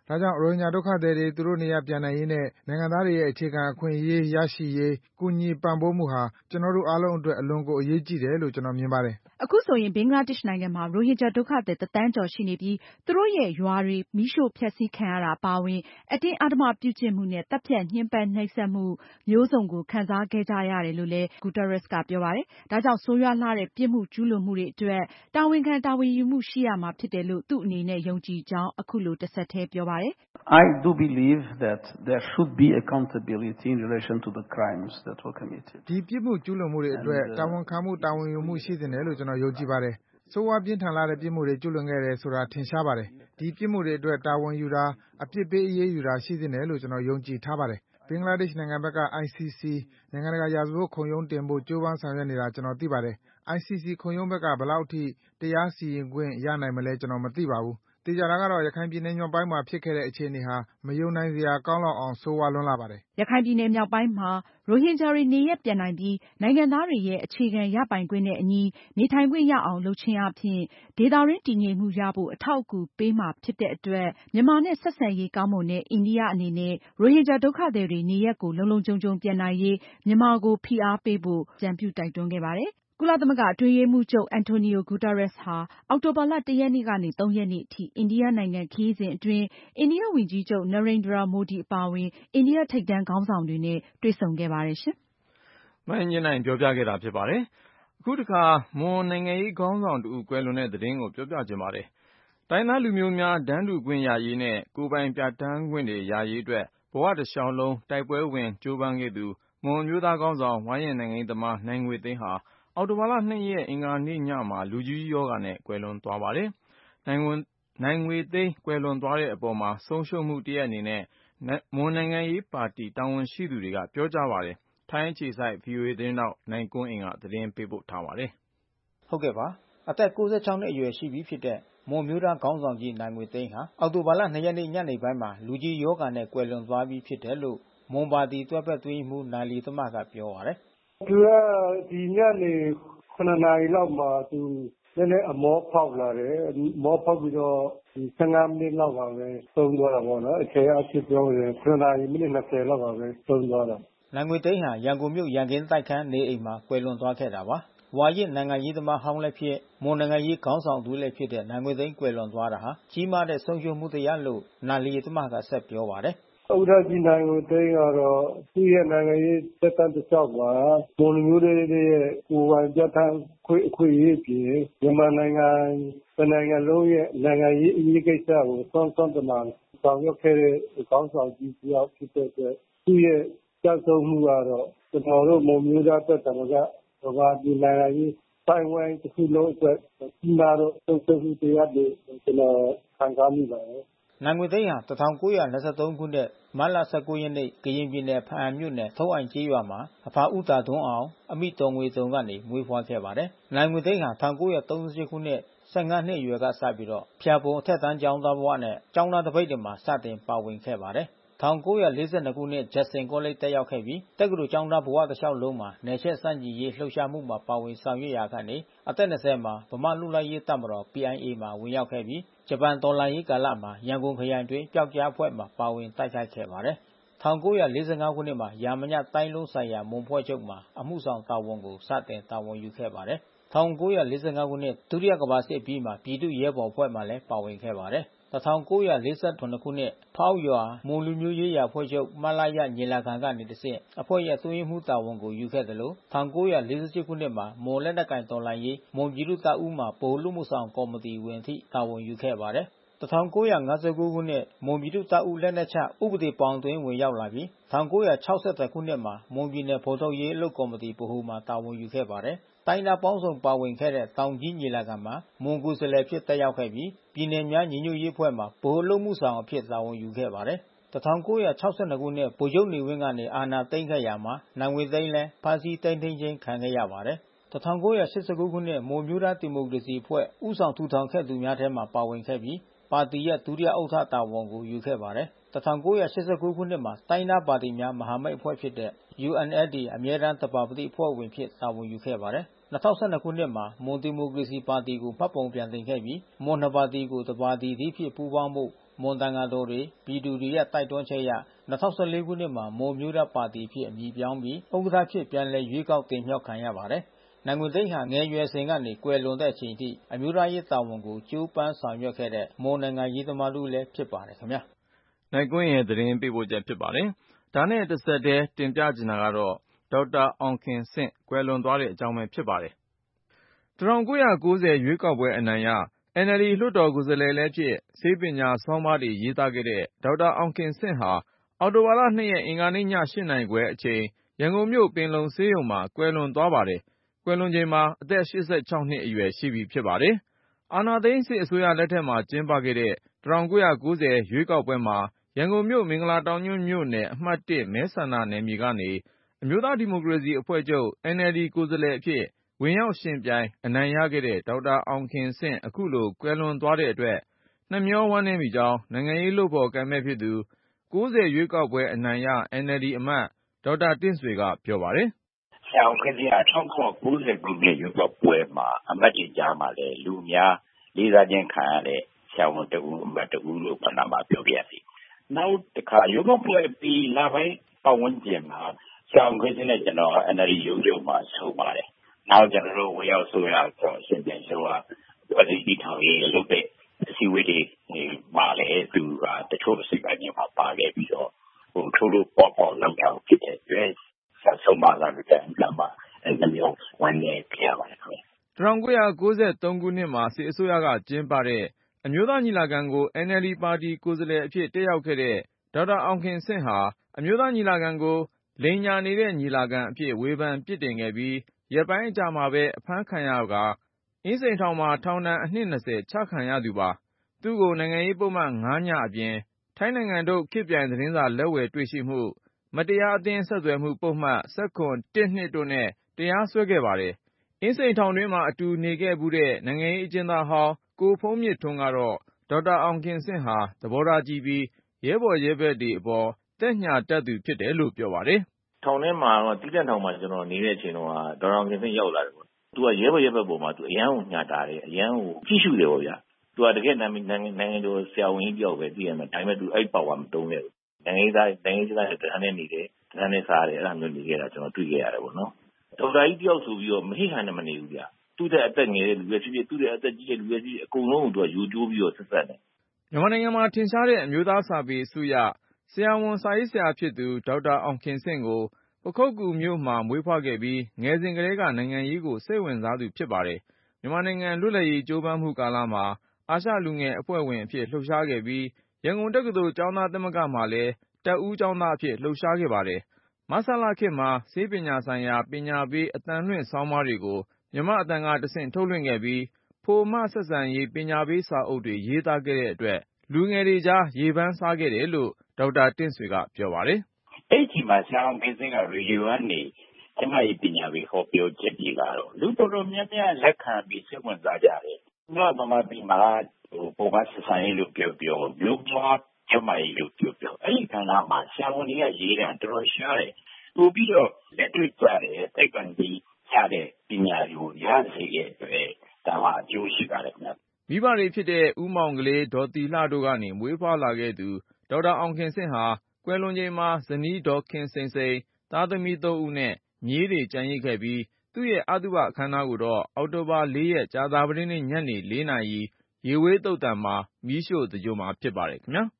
ဒါကြောင့်ရိုဟင်ဂျာဒုက္ခသည်တွေသူတို့နေရာပြန်နိုင်ရေးနဲ့နိုင်ငံသားတွေရဲ့အခြေခံအခွင့်အရေးရရှိရေးကူညီပံ့ပိုးမှုဟာကျွန်တော်တို့အားလုံးအတွက်အလွန်ကိုအရေးကြီးတယ်လို့ကျွန်တော်မြင်ပါတယ်။အခုဆိုရင်ဘင်္ဂလားဒေ့ရှ်နိုင်ငံမှာရိုဟင်ဂျာဒုက္ခသည်တသန်းကျော်ရှိနေပြီးသူတို့ရဲ့ရွာတွေမီးရှို့ဖျက်ဆီးခံရတာအပါအဝင်အတင်းအဓမ္မပြုကျင့်မှုနဲ့တပ်ဖြတ်ညှဉ်းပန်းနှိပ်စက်မှုမျိုးစုံကိုခံစားခဲ့ကြရတယ်လို့လည်း Guterres ကပြောပါတယ်။ဒါကြောင့်ဆိုးရွားလှတဲ့ပြစ်မှုကျူးလွန်မှုတွေအတွက်တာဝန်ခံတာဝန်ယူမှုရှိရမှာဖြစ်တယ်လို့သူ့အနေနဲ့ယုံကြည်ကြောင်းအခုလိုတဆက်တည်းပြောပါတယ်။ I do believe that there should be accountability in relation to the crimes that were committed. ဒီပြစ်မှုကျူးလွန်မှုတွေအတွက်တာဝန်ခံမှုတာဝန်ယူမှုရှိသင့်တယ်လို့ကျွန်တော်ယုံကြည်ပါတယ်။ဆိုးဝါးပြင်းထန်လာတဲ့ပြစ်မှုတွေကျူးလွန်ခဲ့တယ်ဆိုတာထင်ရှားပါတယ်။ဒီပြစ်မှုတွေအတွက်တာဝန်ယူတာအပြစ်ပေးအရေးယူတာရှိသင့်တယ်လို့ကျွန်တော်ယုံကြည်ထားပါတယ်။ဘင်္ဂလားဒေ့ရှ်နိုင်ငံဘက်က I C C နိုင်ငံတကာရာဇဝတ်ခုံရုံးတင်ဖို့ကြိုးပမ်းဆောင်ရွက်နေတာကျွန်တော်သိပါတယ်။ I C C ခုံရုံးဘက်ကဘယ်လောက်ထိတရားစီရင်ခွင့်ရနိုင်မလဲကျွန်တော်မသိပါဘူး။သေချာတာကတော့ရခိုင်ပြည်နယ်မြောက်ပိုင်းမှာဖြစ်ခဲ့တဲ့အခြေအနေဟာမယုံနိုင်စရာကောင်းလောက်အောင်ဆိုးဝါးလွန်းလှပါတယ်။ရခိုင်ပြည်နယ်မြောက်ပိုင်းမှာရိုဟင်ဂျာတွေနေရပ်ပြန်နိုင်ပြီးနိုင်ငံသားတွေရဲ့အခြေခံရပိုင်ခွင့်နဲ့အညီနေထိုင်ခွင့်ရအောင်လုပ်ခြင်းအားဖြင့်ဒေသတွင်းတည်ငြိမ်မှုရဖို့အထောက်အကူပေးမှာဖြစ်တဲ့အတွက်မြန်မာနဲ့ဆက်ဆံရေးကောင်းမွန်တဲ့အိန္ဒိယအနေနဲ့ရိုဟင်ဂျာဒုက္ခသည်တွေနေရပ်ကိုလုံလုံခြုံခြုံပြန်နိုင်ရေးမြန်မာကိုဖိအားပေးဖို့အကြံပြုတိုက်တွန်းခဲ့ပါတယ်။ကုလသမဂ္ဂအတွင်းရေးမှူးချုပ် Antonio Guterres ဟာအောက်တိုဘာလ ၁ ရက်နေ့ကနေ သုံးရက်နေ့အထိအိန္ဒိယနိုင်ငံခရီးစဉ်အတွင်းအိန္ဒိယဝန်ကြီးချုပ် Narendra Modi အပါအဝင်အိန္ဒိယထိပ်တန်းခေါင်းဆောင်တွေနဲ့တွေ့ဆုံခဲ့ပါတယ်ရှင်။မိုင်းညနိုင်ပြောပြခဲ့တာဖြစ်ပါတယ်။အခုတခါမွန်နိုင်ငံရေးခေါင်းဆောင်တူကွယ်လွန်တဲ့သတင်းကိုပြောပြခြင်းပါတယ်။တိုင်းသားလူမျိုးများတန်းတူခွင့်ရရေးနဲ့ကိုယ်ပိုင်ပြဋ္ဌာန်းခွင့်တွေရရေးအတွက်ဘဝတစ်လျှောက်လုံးတိုက်ပွဲဝင်ကြိုးပမ်းခဲ့သူမွန်မျိုးသားခေါင်းဆောင်ဝိုင်းရံနိုင်ငံရေးသမားနိုင်ငွေသိန်းဟာအောက်တိုဘာလ ၂ ရက်အင်္ဂါနေ့ညမှာလူကြီးရောဂါနဲ့ကွယ်လွန်သွားပါတယ်။နိုင်နိုင်ငွေသိန်းကွယ်လွန်သွားတဲ့အပေါ်မှာဆုံးရှုံးမှုတရက်အနေနဲ့မွန်နိုင်ငံရေးပါတီတာဝန်ရှိသူတွေကပြောကြားပါတယ်။ထိုင်းအခြေစိုက် ဗွီအိုအေသတင်းထောက်နိုင်ကွန်းအိန်ကသတင်းပေးပို့ထားပါတယ်။ဟုတ်ကဲ့ပါ။အသက်၉၆နှစ်အရွယ်ရှိပြီဖြစ်တဲ့မွန်မျိုးသားခေါင်းဆောင်ကြီးနိုင်ငွေသိန်းဟာအောက်တိုဘာလ ၂ ရက်နေ့ညနေပိုင်းမှာလူကြီးရောဂါနဲ့ကွယ်လွန်သွားပြီဖြစ်တယ်လို့မွန်ပါတီတွဲဖက်အတွင်းရေးမှူးနိုင်လီသမကပြောပါတယ်။သူကဒီညနေခုနစ်နာရီလောက်မှာသူနည်းနည်းအမောဖောက်လာတယ်။မောဖောက်ပြီးတော့၁၅မိနစ်လောက်ပါပဲသုံးသွားတာပေါ့နော်။အချိန်အဖြစ်ပြောရင်ခုနစ်နာရီမိနစ်၂၀လောက်ပါပဲသုံးသွားတာ။နိုင်ငွေသိန်းဟာရန်ကုန်မြို့ရန်ကင်းတိုက်ခန်းနေအိမ်မှာကွယ်လွန်သွားခဲ့တာပါ။ဝါရင့်နိုင်ငံရေးသမားဟောင်းလည်းဖြစ်မွန်နိုင်ငံရေးခေါင်းဆောင်သူလည်းဖြစ်တဲ့နိုင်ငွေသိန်းကွယ်လွန်သွားတာဟာကြီးမားတဲ့ဆုံးရှုံးမှုတရားလို့နိုင်လီသမကဆက်ပြောပါတယ်။ဥဒ္ဒကြီးနိုင်ကိုသိန်းကတော့သူ့ရဲ့နိုင်ငံရေးသက်တမ်းတစ်လျှောက်မှာမွန်လူမျိုးတွေရဲ့ကိုယ်ပိုင်ပြဋ္ဌာန်းခွင့်အခွင့်အရေးပြင်မြန်မာနိုင်ငံနိုင်ငံလုံးရဲ့နိုင်ငံရေးအရေးကိစ္စကိုစောင့်စောင့်တမန်ဆောင်ရွက်ခဲ့တဲ့ခေါင်းဆောင်ကြီးတယောက်ဖြစ်တဲ့အတွက်သူ့ရဲ့ကြောက်ဆုံးမှုကတော့ကျွန်တော်တို့မွန်မျိုးသားတက်တယ်ကဗမာပြည်နိုင်ငံရေးတိုင်းဝိုင်းတစ်ခုလုံးအတွက်ကြီးမားတော့ဆုံးဖြတ်မှုတရားတွေကျွန်တော်ခံစားမိပါတယ်နိုင်ငွေသိန်းဟာ၁၉၂၃ခုနှစ်မတ်လ၁၉ရက်နေ့ကရင်ပြည်နယ်ဖားအံမြို့နယ်ထုံးအိုင်ကျေးရွာမှာအဖဦးတာထွန်းအောင်အမိတော်ငွေတုံကနေမွေးဖွားခဲ့ပါတယ်။နိုင်ငွေသိန်းဟာ၁၉၃၈ခုနှစ်၁၅နှစ်အရွယ်ကစပြီးတော့ဖျာပုံအထက်တန်းကျောင်းသားဘဝနဲ့ကျောင်းသားတပိတ်တွေမှာစတင်ပါဝင်ခဲ့ပါတယ်။၁၉၄၂ခုနှစ်ဂျက်ဆင်ကောလိပ်တက်ရောက်ခဲ့ပြီးတက္ကသိုလ်ကျောင်းသားဘဝတစ်လျှောက်လုံးမှာနယ်ချဲ့စန့်ကျင်ရေးလှုပ်ရှားမှုမှာပါဝင်ဆောင်ရွက်ရာကနေအသက်၂၀မှာဗမာလူလိုက်ရေးတပ်မတော် P I A မှာဝင်ရောက်ခဲ့ပြီးဂျပန်တော်လှန်ရေးကာလမှာရန်ကုန်ခရိုင်တွင်ပျောက်ကြားအဖွဲ့မှာပါဝင်တိုက်ခိုက်ခဲ့ပါတယ်။၁၉၄၅ခုနှစ်မှာရာမညတိုင်းလုံးဆိုင်ရာမွန်ဖွဲ့ချုပ်မှာအမှုဆောင်တာဝန်ကိုစတင်တာဝန်ယူခဲ့ပါတယ်။၁၉၄၅ခုနှစ်ဒုတိယကမ္ဘာစစ်အပြီးမှာပြည်သူ့ရဲဘော်အဖွဲ့မှာလည်းပါဝင်ခဲ့ပါတယ်။၁၉၄၇ခုနှစ်ဖောက်ရွာမွန်လူမျိုးရေးရာဖွဲ့ချုပ်မလရညီလာခံကနေတဆင့်အဖွဲ့ရဲ့အတွင်းရေးမှူးတာဝန်ကိုယူခဲ့တယ်လို့၁၉၄၈ခုနှစ်မှာမွန်လက်နက်ကိုင်တော်လှန်ရေးမွန်ပြည်သူ့တပ်ဦးမှာဗိုလ်လူမှုဆောင်ကော်မတီဝင်အထိတာဝန်ယူခဲ့ပါတယ်။၁၉၅၉ခုနှစ်မွန်ပြည်သူ့တပ်ဦးလက်နက်ချဥပဒေပေါင်းတွင်ဝင်ရောက်လာပြီး၁၉၆၁ခုနှစ်မှာမွန်ပြည်နယ်ဖော်ထုတ်ရေးအလုပ်ကော်မတီဗဟိုမှာတာဝန်ယူခဲ့ပါတယ်။တိုင်းသားပေါင်းစုံပါဝင်ခဲ့တဲ့တောင်ကြီးညီလာခံမှာမွန်ကိုယ်စားလှယ်ဖြစ်တက်ရောက်ခဲ့ပြီးပြည်နယ်များညီညွတ်ရေးအဖွဲ့မှာဗဟိုအလုပ်မှုဆောင်အဖြစ်တာဝန်ယူခဲ့ပါတယ်။၁၉၆၂ခုနှစ်ဗိုလ်ချုပ်နေဝင်းကနေအာဏာသိမ်းခဲ့ရာမှာနိုင်ငွေသိန်းလည်းဖမ်းဆီးသိမ်းသိမ်းခြင်းခံခဲ့ရပါတယ်။၁၉၈၉ခုနှစ်မွန်မျိုးသားဒီမိုကရေစီအဖွဲ့ဦးဆောင်ထူထောင်ခဲ့သူများထဲမှာပါဝင်ခဲ့ပြီးပါတီရဲ့ဒုတိယဥက္ကဋ္ဌတာဝန်ကိုယူခဲ့ပါတယ်။၁၉၈၉ခုနှစ်မှာတိုင်းသားပါတီများမဟာမိတ်အဖွဲ့ဖြစ်တဲ့ U N L D အမြဲတမ်းသဘာပတိအဖွဲ့ဝင်ဖြစ်တာဝန်ယူခဲ့ပါတယ်။၂၀၁၂ခုနှစ်မှာမွန်ဒီမိုကရေစီပါတီကိုမှတ်ပုံပြန်တင်ခဲ့ပြီးမွန်နှစ်ပါတီကိုတပါတီတည်းဖြစ်ပူးပေါင်းမှုမွန်တန်ဃာတော်တွေပြည်သူတွေရဲ့တိုက်တွန်းချက်အရ၂၀၁၄ခုနှစ်မှာမွန်မျိုးသားပါတီဖြစ်အမည်ပြောင်းပြီးဥက္ကဋ္ဌဖြစ်ပြန်လည်ရွေးကောက်တင်မြှောက်ခံရပါတယ်။နိုင်ငွေသိန်းဟာငယ်ရွယ်စဉ်ကနေကွယ်လွန်တဲ့အချိန်ထိအမျိုးသားရေးတာဝန်ကိုကြိုးပမ်းဆောင်ရွက်ခဲ့တဲ့မွန်နိုင်ငံရေးသမားတူလည်းဖြစ်ပါတယ်ခင်ဗျာ။နိုင်ကွန်းရဲ့သတင်းပေးပို့ချက်ဖြစ်ပါတယ်။ဒါနဲ့တစ်ဆက်တည်းတင်ပြချင်တာကတော့ဒေါက်တာအောင်ခင်စင့်ကွယ်လွန်သွားတဲ့အကြောင်းပဲဖြစ်ပါတယ်။၁၉၉၀ရွေးကောက်ပွဲအနိုင်ရ အန်အယ်လ်ဒီ လွှတ်တော်ကိုယ်စားလှယ်လည်းဖြစ်ဆေးပညာဆောင်းပါးတွေရေးသားခဲ့တဲ့ဒေါက်တာအောင်ခင်စင့်ဟာအောက်တိုဘာလ၂ရက်အင်္ဂါနေ့ည၈နာရီခွဲအချိန်ရန်ကုန်မြို့ပင်လုံဆေးရုံမှာကွယ်လွန်သွားပါတယ်။ကွယ်လွန်ချိန်မှာအသက်၈၆နှစ်အရွယ်ရှိပြီဖြစ်ပါတယ်။အာဏာသိမ်းစစ်အစိုးရလက်ထက်မှာကျင်းပခဲ့တဲ့၁၉၉၀ရွေးကောက်ပွဲမှာရန်ကုန်မြို့မင်္ဂလာတောင်ညွန့်မြို့နယ်အမှတ်၁မဲဆန္ဒနယ်မြေကနေအမျိုးသားဒီမိုကရေစီအဖွဲ့ချုပ် အန်အယ်လ်ဒီ ကိုယ်စားလှယ်အဖြစ်ဝင်ရောက်ယှဉ်ပြိုင်အနိုင်ရခဲ့တဲ့ဒေါက်တာအောင်ခင်စင့်အခုလိုကွယ်လွန်သွားတဲ့အတွက်နှမျောဝမ်းနည်းမိကြောင်းနိုင်ငံရေးလုပ်ဖော်ကိုင်ဘက်ဖြစ်သူ၉၀ရွေးကောက်ပွဲအနိုင်ရ အန်အယ်လ်ဒီ အမတ်ဒေါက်တာတင့်ဆွေကပြောပါတယ်။ဆရာအောင်ခင်စင့်က၁၉၉၀ခုနှစ်ရွေးကောက်ပွဲမှာအမတ်ကြီးကြားမှာလည်းလူများလေးစားခြင်းခံရတဲ့ဆရာဝန်တဦးအမတ်တဦးလို့ဘာသာမှာပြောပြရစီ။နောက်တစ်ခါရွေးကောက်ပွဲပြီးလပိုင်းပတ်ဝန်းကျင်မှာဆရာအောင်ခင်စင့်နဲ့ကျွန်တော်အန်အယ်လ်ဒီရုံးချုပ်မှာဆုံပါတယ်။နောက်ကျွန်တော်တို့ဝေရောက်ဆိုရတော့အရှင်ပြန်ဆိုရပြည်သူ့ထောင်ရေးလုပ်တဲ့အစည်းအဝေးတွေမှာလည်းသူကတချို့အစီအပိုင်းမှာပါခဲ့ပြီးတော့ဟိုထိုးလို့ပေါ့ပေါ့လောက်တော့ဖြစ်တဲ့အတွက်ဆက်ဆုံးမလာတဲ့လမ်းမှာအဲ့ဒီမျိုးဝန်နေပြရပါတယ်ခင်ဗျ၁၉၉၃ခုနှစ်မှာစစ်အစိုးရကကျင်းပတဲ့အမျိုးသားညီလာခံကို အန်အယ်လ်ဒီပါတီကိုယ်စားလှယ်အဖြစ်တက်ရောက်ခဲ့တဲ့ဒေါက်တာအောင်ခင်စင့်ဟာအမျိုးသားညီလာခံကိုလိမ်ညာနေတဲ့ညီလာခံအဖြစ်ဝေဖန်ပြစ်တင်ခဲ့ပြီးရက်ပိုင်းအကြာမှာပဲအဖမ်းခံရကာအင်းစိန်ထောင်မှာထောင်ဒဏ်အနှစ်၂၀ချခံရသူပါသူ့ကိုနိုင်ငံရေးပုဒ်မ၅ညအပြင်ထိုင်းနိုင်ငံထုတ်ခေတ်ပြိုင်သတင်းစာလက်ဝယ်တွေ့ရှိမှုမတရားအသင်းဆက်သွယ်မှုပုဒ်မ၁၇ ၁ ၂တို့နဲ့တရားစွဲခဲ့ပါတယ်အင်းစိန်ထောင်တွင်းမှာအတူနေခဲ့ဖူးတဲ့နိုင်ငံရေးအကျဉ်းသားဟောင်းကိုဖုန်းမြင့်ထွန်းကတော့ဒေါက်တာအောင်ခင်စင့်ဟာသဘောထားကြီးပြီးရဲဘော်ရဲဘက်တွေအပေါ်သက်ညှာတတ်သူဖြစ်တယ်လို့ပြောပါတယ်။ထောင်ထဲမှာတော့တီးတန့်ထောင်မှာကျွန်တော်နေတဲ့အချိန်တုန်းကဒေါက်တာအောင်ခင်စင့်ရောက်လာတယ်ပေါ့။သူကရဲဘော်ရဲဘက်ပေါ်မှာသူအရန်ကိုညှာတာတယ်အရန်ကိုကြည့်ရှုတယ်ပေါ့ဗျာ။သူကတကယ်နိုင်ငံနိုင်ငံတော်ဆရာဝန်ကြီးတယောက်ပဲသိရမယ်။ဒါပေမဲ့သူအဲ့ပါဝါမတုံးခဲ့ဘူး။နိုင်ငံသားနိုင်ငံသားတွေတန်းနေနေတယ်တန်းနေစားတယ်အဲ့လိုမျိုးနေခဲ့တာကျွန်တော်တွေ့ခဲ့ရတယ်ပေါ့နော်။ဒေါက်တာကြီးတယောက်ဆိုပြီးတော့မရှိခံနဲ့မနေဘူးဗျာ။သူ့တဲ့အသက်ငယ်တဲ့လူပဲဖြစ်ဖြစ်သူ့တဲ့အသက်ကြီးတဲ့လူပဲဖြစ်ဖြစ်အကုန်လုံးကိုသူကယူတိုးပြီးတော့ဆက်ဆက်တယ်မြန်မာနိုင်ငံမှာထင်ရှားတဲ့အမျိုးသားစာပေဆုရဆရာဝန်စာရေးဆရာဖြစ်သူဒေါက်တာအောင်ခင်စင့်ကိုပခုက္ကူမြို့မှာမွေးဖွားခဲ့ပြီးငယ်စဉ်ကတည်းကနိုင်ငံရေးကိုစိတ်ဝင်စားသူဖြစ်ပါတယ်မြန်မာနိုင်ငံလွတ်လပ်ရေးကြိုးပမ်းမှုကာလမှာအာရှလူငယ်အဖွဲ့ဝင်အဖြစ်လှုပ်ရှားခဲ့ပြီးရန်ကုန်တက္ကသိုလ်ကျောင်းသားသမဂ္ဂမှာလည်းတပ်ဦးကျောင်းသားအဖြစ်လှုပ်ရှားခဲ့ပါတယ်မဆလခေတ်မှာဆေးပညာဆိုင်ရာပညာပေးအသံလွှင့်ဆောင်းပါးတွေကိုမြန်မာအသံကတဆင့်ထုတ်လွှင့်ခဲ့ပြီးဖိုမဆက်ဆံရေးပညာပေးစာအုပ်တွေရေးသားခဲ့တဲ့အတွက်လူငယ်တွေကြားရေပန်းစားခဲ့တယ်လို့ဒေါက်တာတင့်ဆွေကပြောပါတယ်။အဲ့ဒီမှာဆရာအောင်ခင်စင့်ကရေဒီယိုကနေကျမကြီးပညာပေးဟောပြောချက်ကြီးလာတော့လူတော်တော်များများလက်ခံပြီးစိတ်ဝင်စားကြတယ်။ကျွန်တော်ဗမာပြည်မှာဟိုပုံမှန်ဆက်ဆံရေးလို့ပြောပြောမြို့မှာကျမကြီးလို့ပြောပြောအဲ့ဒီခန္ဓာမှာဆရာဝန်ကြီးကရေးတယ်တော်တော်ရှားတယ်။ပို့ပြီးတော့လက်တွေ့ကြတယ်တိတ်ကန်ပြီးရတဲ့ပညာတွေကိုရစေခဲ့တဲ့ဒါမှအကျိုးရှိပါတယ်ခင်ဗျ။မိဘတွေဖြစ်တဲ့ဦးမောင်ကလေးဒေါ်တီလှတို့ကနေမွေးဖွားလာခဲ့သူဒေါက်တာအောင်ခင်စင့်ဟာကွယ်လွန်ချိန်မှာဇနီးဒေါ်ခင်စိန်စိန်သားသမီးသုံးဦးနဲ့မြေးတွေကျန်ရစ်ခဲ့ပြီးသူ့ရဲ့အသုဘအခမ်းအနားကိုတော့အောက်တိုဘာ၄ရက်ကြာသပတေးနေ့ညနေ၄နာရီရေဝေးသုဿာန်မှာမီးရှို့သြင်္ဂိုဟ်မှာဖြစ်ပါတယ်ခင်ဗျာ။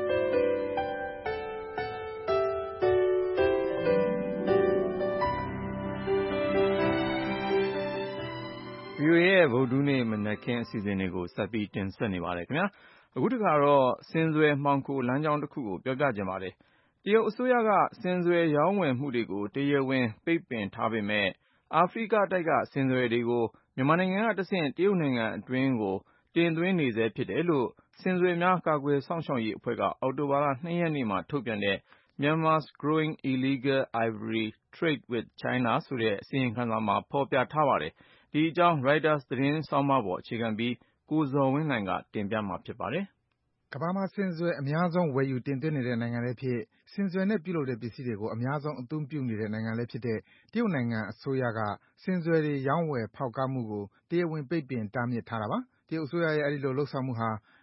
ဗွီအိုအေရဲ့ဗုဒ္ဓဟူးနေ့မနက်ခင်းအစီအစဉ်တွေကိုဆက်ပြီးတင်ဆက်နေပါတယ်ခင်ဗျာအခုတခါတော့ဆင်စွယ်မှောင်ခိုလမ်းကြောင်းတစ်ခုကိုပြောပြချင်ပါတယ်တရုတ်အစိုးရကဆင်စွယ်ရောင်းဝယ်မှုတွေကိုတရားဝင်ပိတ်ပင်ထားပေမဲ့အာဖရိကတိုက်ကဆင်စွယ်တွေကိုမြန်မာနိုင်ငံကတဆင့်တရုတ်နိုင်ငံအတွင်းကိုတင်သွင်းနေဆဲဖြစ်တယ်လို့ဆင်စွယ်များကာကွယ်စောင့်ရှောက်ရေးအဖွဲ့ကအောက်တိုဘာလ၂ရက်နေ့မှာထုတ်ပြန်တဲ့ Myanmar's Growing Illegal Ivory Trade with China ဆိုတဲ့အစီရင်ခံစာမှာဖော်ပြထားပါတယ်ဒီအကြောင်း Reuters သတင်းဆောင်းပါးပေါ်အခြေခံပြီးကိုဇော်ဝင်းလှိုင်ကတင်ပြမှာဖြစ်ပါတယ်ကမ္ဘာမှာဆင်စွယ်အများဆုံးဝယ်ယူတင်သွင်းနေတဲ့နိုင်ငံလည်းဖြစ်ဆင်စွယ်နဲ့ပြုလုပ်တဲ့ပစ္စည်းတွေကိုအများဆုံးအသုံးပြုနေတဲ့နိုင်ငံလည်းဖြစ်တဲ့တရုတ်နိုင်ငံအစိုးရကဆင်စွယ်တွေရောင်းဝယ်ဖောက်ကားမှုကိုတရားဝင်ပိတ်ပင်တားမြစ်ထားတာပါတရုတ်အစိုးရရဲ့အဲဒီလိုလုပ်ဆောင်မှုဟာ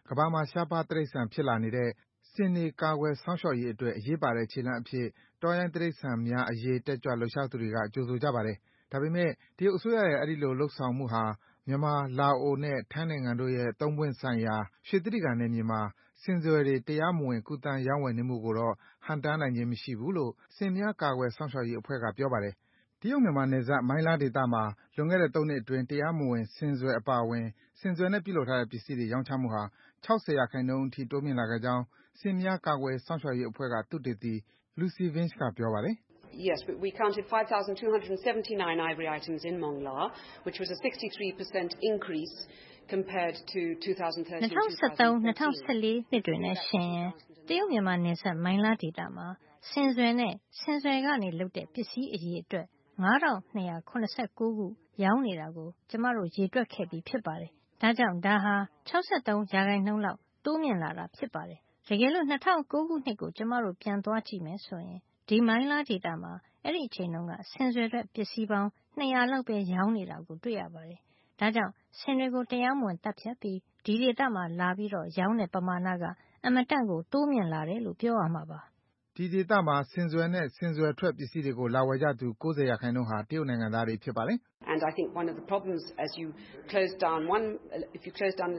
ကမ္ဘာမှာရှားပါးတိရစ္ဆာန်ဖြစ်လာနေတဲ့ ဆင်တွေကာကွယ်စောင့်ရှောက်ရေးအတွက်အရေးပါတဲ့ခြေလှမ်းအဖြစ် တောရိုင်းတိရစ္ဆာန်များအရေးတက်ကြွလှုပ်ရှားသူတွေက ကြိုဆိုကြပါတယ်။ ဒါပေမယ့် တရုတ်အစိုးရရဲ့ အဲဒီလိုလုပ်ဆောင်မှုဟာ မြန်မာ၊ လာအိုနဲ့ ထိုင်းနိုင်ငံတို့ရဲ့ သုံးပွင့်ဆိုင်ရာ ရွှေတြိဂံနယ်မြေမှာ ဆင်စွယ်တွေ တရားမဝင် ကူးသန်းရောင်းဝယ်နေမှုကိုတော့ ဟန့်တားနိုင်ခြင်းမရှိဘူးလို့ ဆင်များကာကွယ်စောင့်ရှောက်ရေးအဖွဲ့က ပြောပါတယ်။ တရုတ်-မြန်မာနယ်စပ် မိုင်းလားဒေသမှာ လွန်ခဲ့တဲ့ သုံးနှစ်အတွင်း တရားမဝင် ဆင်စွယ်အပါအဝင် ဆင်စွယ်နဲ့ပြုလုပ်ထားတဲ့ပစ္စည်းတွေ ရောင်းချမှုဟာ ၆၀ ရာခိုင်နှုန်းအထိ တိုးမြင့်လာခဲ့ကြောင်း ဆင်များကာကွယ်စောင့်ရှောက်ရေးအဖွဲ့က သုတေသီ Lucy Vinge က ပြောပါတယ်။ Yes, we counted five thousand two hundred seventy-nine ivory items in Mongla, which was a sixty-three percent increase compared to two thousand thirteen. ၂၀၁၃-၂၀၁၄ နှစ်တွေနဲ့ယှဉ်ရင်တရုတ်မြန်မာနယ်စပ်မိုင်းလားဒေသမှာဆင်စွယ်နဲ့ဆင်စွယ်ကနေလုပ်တဲ့ပစ္စည်းအရေးအတွက်၅ထောင်၂ရာ၇၉ ခုရောင်းနေတာကိုကျမတို့ရေတွက်ခဲ့ပြီးဖြစ်ပါတယ်။ဒါကြောင့်ဒါဟာ၆၃ရာခိုင်နှုန်းလောက်တိုးမြင့်လာတာဖြစ်ပါတယ်။တကယ်လို့၂၀၀၉ ခုနှစ်ကိုကျမတို့ပြန်သွားကြည့်မယ်ဆိုရင်ဒီမိုင်းလားဒေသမှာအဲ့ဒီအချိန်တုန်းကဆင်စွယ်တဲ့ပစ္စည်းပေါင်း၂ရာလောက်ပဲရောင်းနေတာကိုတွေ့ရပါတယ်။ဒါကြောင့်ဆင်တွေကိုတရားမဝင်တပ်ဖြတ်ပြီးဒီဒေသမှာလာပြီးတော့ရောင်းတဲ့ပမာဏကအမတန့်ကိုတိုးမြင့်လာတယ်လို့ပြောရမှာပါ။ဒီဒေသမှာဆင်စွယ်နဲ့ဆင်စွယ်ထွက်ပစ္စည်းတွေကိုလာဝယ်ကြသူ၉၀ရာခိုင်နှုန်းဟာတရုတ်နိုင်ငံသားတွေဖြစ်ပါတယ်။ And I think one of the problems as you close down one if you close down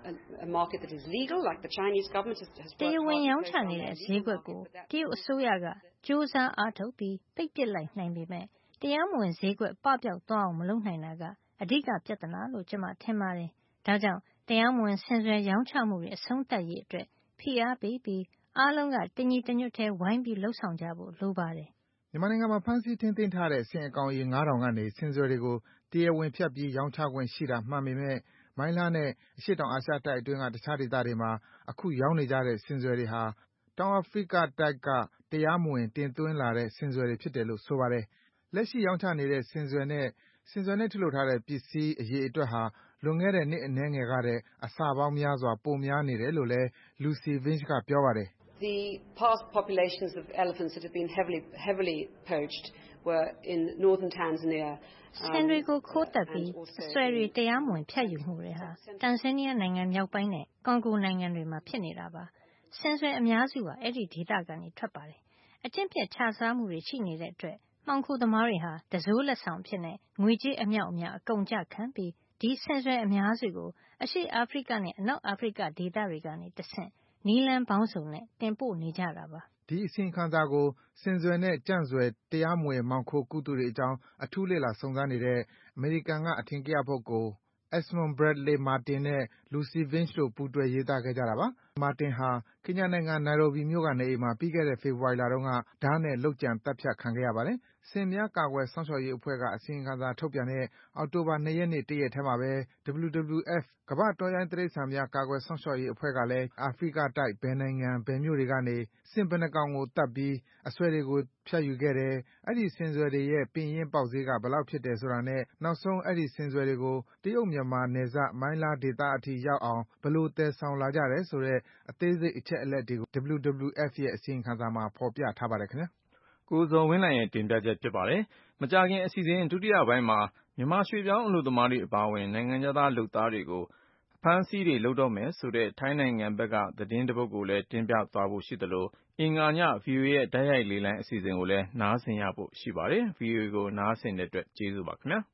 a market that is legal like the Chinese government has has တရားဝင်ရောင်းချနေတဲ့ဈေးကွက်ကိုတရုတ်အစိုးရကစူးစမ်းအားထုတ်ပြီးပိတ်ပစ်လိုက်နိုင်ပေမဲ့တရားမဝင်ဈေးကွက်ပပျောက်သွားအောင်မလုပ်နိုင်တာကအဓိကပြဿနာလို့ကျွန်မထင်ပါတယ်။ဒါကြောင့်တရားမဝင်ဆင်စွယ်ရောင်းချမှုတွေအဆုံးသတ်ရေးအတွက်ဖိအားပေးပြီးအားလုံးကတညီတညွတ်တည်းဝိုင်းပြီးလှုပ်ဆောင်ကြဖို့လိုပါတယ်။မြန်မာနိုင်ငံမှာဖမ်းဆီးထိန်းသိမ်းထားတဲ့ဆင်အကောင်ရေ၅ထောင်ကနေဆင်စွယ်တွေကိုတရားဝင်ဖြတ်ပြီးရောင်းချခွင့်ရှိတာမှန်ပေမဲ့မိုင်းလားနဲ့အရှေ့တောင်အာရှတိုက်အတွင်းကတခြားဒေသတွေမှာအခုရောင်းနေကြတဲ့ဆင်စွယ်တွေဟာတောင်အာဖရိကတိုက်ကတရားမဝင်တင်သွင်းလာတဲ့ဆင်စွယ်တွေဖြစ်တယ်လို့ဆိုပါတယ်။လက်ရှိရောင်းချနေတဲ့ဆင်စွယ်နဲ့ဆင်စွယ်နဲ့ထုတ်လုပ်ထားတဲ့ပစ္စည်းအရေအတွက်ဟာလွန်ခဲ့တဲ့နှစ်အနည်းငယ်ကထက်အဆပေါင်းများစွာပိုများနေတယ်လို့လည်း Lucy Vinge ကပြောပါတယ်။ The past populations of elephants that have been heavily heavily poached were in northern Tanzania ဆင်တွေကိုခိုးတက်ပြီးအဆွဲတွေတရားမဝင်ဖြတ်ယူမှုတွေဟာတန်ဇန်နီးယားနိုင်ငံမြောက်ပိုင်းနဲ့ကွန်ဂိုနိုင်ငံတွေမှာဖြစ်နေတာပါဆင်ဆွဲအများစုဟာအဲ့ဒီဒေသကနေထွက်ပါတယ်အကျင့်ပြတ်ခြစားမှုတွေရှိနေတဲ့အတွက်မှောင်ခိုသမားတွေဟာတစိုးလက်ဆောင်ဖြစ်နေငွေကြေးအမြောက်အများအကုန်ကျခံပြီးဒီဆင်ဆွဲအများစုကိုအရှေ့အာဖရိကနဲ့အနောက်အာဖရိကဒေသတွေကနေတဆင့်နီလန်ပေါင်းစုံနဲ့တင်ပို့နေကြတာပါဒီအစီရင်ခံစာကိုဆင်စွယ်နဲ့ကြံ့စွယ်တရားမဝင်မှောင်ခိုကူးသူတွေအကြောင်းအထူးလေ့လာစုံစမ်းနေတဲ့အမေရိကန်ကအထင်ကရပုဂ္ဂိုလ် Esmond Bradley Martin နဲ့ Lucy Vinge တို့ပူးတွဲရေးသားခဲ့ကြတာပါ။ Martin ဟာ Kenya နိုင်ငံ Nairobi မြို့ကနေအိမ်မှာပြီးခဲ့တဲ့ဖေဖော်ဝါရီလတုန်းကဓါးနဲ့လုပ်ကြံသတ်ဖြတ်ခံခဲ့ရပါတယ်။ဆင်များကာကွယ်စောင့်ရှောက်ရေးအဖွဲ့ကအစီရင်ခံစာထုတ်ပြန်တဲ့အောက်တိုဘာ၂ရက်နေ့တရက်ထဲမှာပဲ ဒဗ္ဗလူ ဒဗ္ဗလူ အက်ဖ် ကမ္ဘာ့တောရိုင်းတိရစ္ဆာန်များကာကွယ်စောင့်ရှောက်ရေးအဖွဲ့ကလည်းအာဖရိကတိုက်ဘယ်နိုင်ငံဘယ်မြို့တွေကနေဆင်ဘယ်နှစ်ကောင်ကိုသတ်ပြီးအဆွဲတွေကိုဖြတ်ယူခဲ့တယ်၊အဲဒီဆင်စွယ်တွေရဲ့ပင်ရင်းပေါက်ဈေးကဘယ်လောက်ဖြစ်တယ်ဆိုတာနဲ့နောက်ဆုံးအဲဒီဆင်စွယ်တွေကိုတရုတ်မြန်မာနယ်စပ်မိုင်းလားဒေသအထိရောက်အောင်ဘယ်လိုသယ်ဆောင်လာကြတယ်ဆိုတဲ့အသေးစိတ်အချက်အလက်တွေကို ဒဗ္ဗလူ ဒဗ္ဗလူ အက်ဖ် ရဲ့အစီရင်ခံစာမှာဖော်ပြထားပါတယ်ခင်ဗျာ။ကိုဇော်ဝင်းလှိုင်ရဲ့တင်ပြချက်ဖြစ်ပါတယ်။မကြာခင်အစီအစဉ်ဒုတိယပိုင်းမှာမြန်မာရွှေ့ပြောင်းအလုပ်သမားတွေအပါအဝင်နိုင်ငံခြားသားလုပ်သားတွေကိုအဖမ်းဆီးတွေလုပ်တော့မယ်ဆိုတဲ့ထိုင်းနိုင်ငံဘက်ကသတင်းတပုဒ်ကိုလည်းတင်ပြသွားဖို့ရှိသလိုအင်္ဂါည ဗွီအိုအေရဲ့တိုက်ရိုက်လေလံအစီအစဉ်ကိုလည်းနားဆင်ရဖို့ရှိပါတယ်။ ဗွီအိုအေကိုနားဆင်တဲ့အတွက်ကျေးဇူးပါခင်ဗျာ။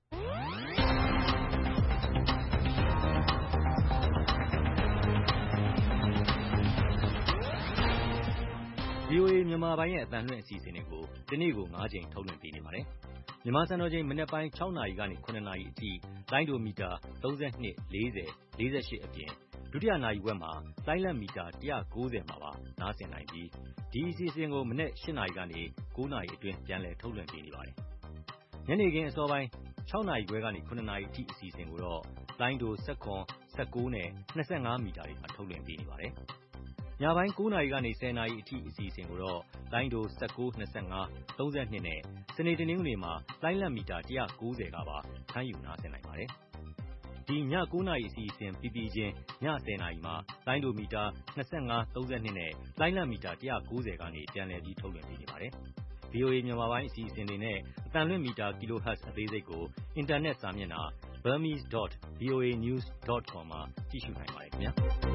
ဗွီအိုအေမြန်မာပိုင်းရဲ့အသံလွှင့်အစီအစဉ်တွေကိုဒီနေ့ကို၅ချိန်ထုတ်လွှင့်ပေးနေပါတယ်။မြန်မာစံတော်ချိန်မနက်ပိုင်း၆နာရီကနေ၇နာရီအထိလိုင်းဒိုမီတာ၃၂ ၄၀ ၄၈အပြင်ဒုတိယနာရီဝက်မှာလိုင်းလံမီတာ၁၉၀မှာပါနားဆင်နိုင်ပြီးဒီအစီအစဉ်ကိုမနက်၈နာရီကနေ၉နာရီအတွင်းပြန်လည်ထုတ်လွှင့်ပေးနေပါတယ်။ညနေခင်းအစောပိုင်း၆နာရီခွဲကနေ၇နာရီအထိအစီအစဉ်ကိုတော့လိုင်းဒို၁၇ ၁၉နဲ့၂၅မီတာတွေမှာထုတ်လွှင့်ပေးနေပါတယ်။ညပိုင်း၉နာရီကနေ၁၀နာရီအထိအစီအစဉ်ကိုတော့လိုင်းဒို၁၉ ၂၅ ၃၂နဲ့စနေတနင်္ဂနွေမှာလိုင်းလံမီတာ၁၉၀ကပါဖမ်းယူနားဆင်နိုင်ပါတယ်။ဒီည၉နာရီအစီအစဉ်ပြီးပြီးချင်းည၁၀နာရီမှာလိုင်းဒိုမီတာ၂၅ ၃၂နဲ့လိုင်းလံမီတာ၁၉၀ကနေပြန်လည်ပြီးထုတ်လွှင့်ပေးနေပါတယ်။ ဗွီအိုအေမြန်မာပိုင်းအစီအစဉ်တွေနဲ့အသံလွှင့်မီတာကီလိုဟတ်အသေးစိတ်ကိုအင်တာနက်စာမျက်နှာ burmese dot v o a news dot com မှာကြည့်ရှုနိုင်ပါတယ်ခင်ဗျာ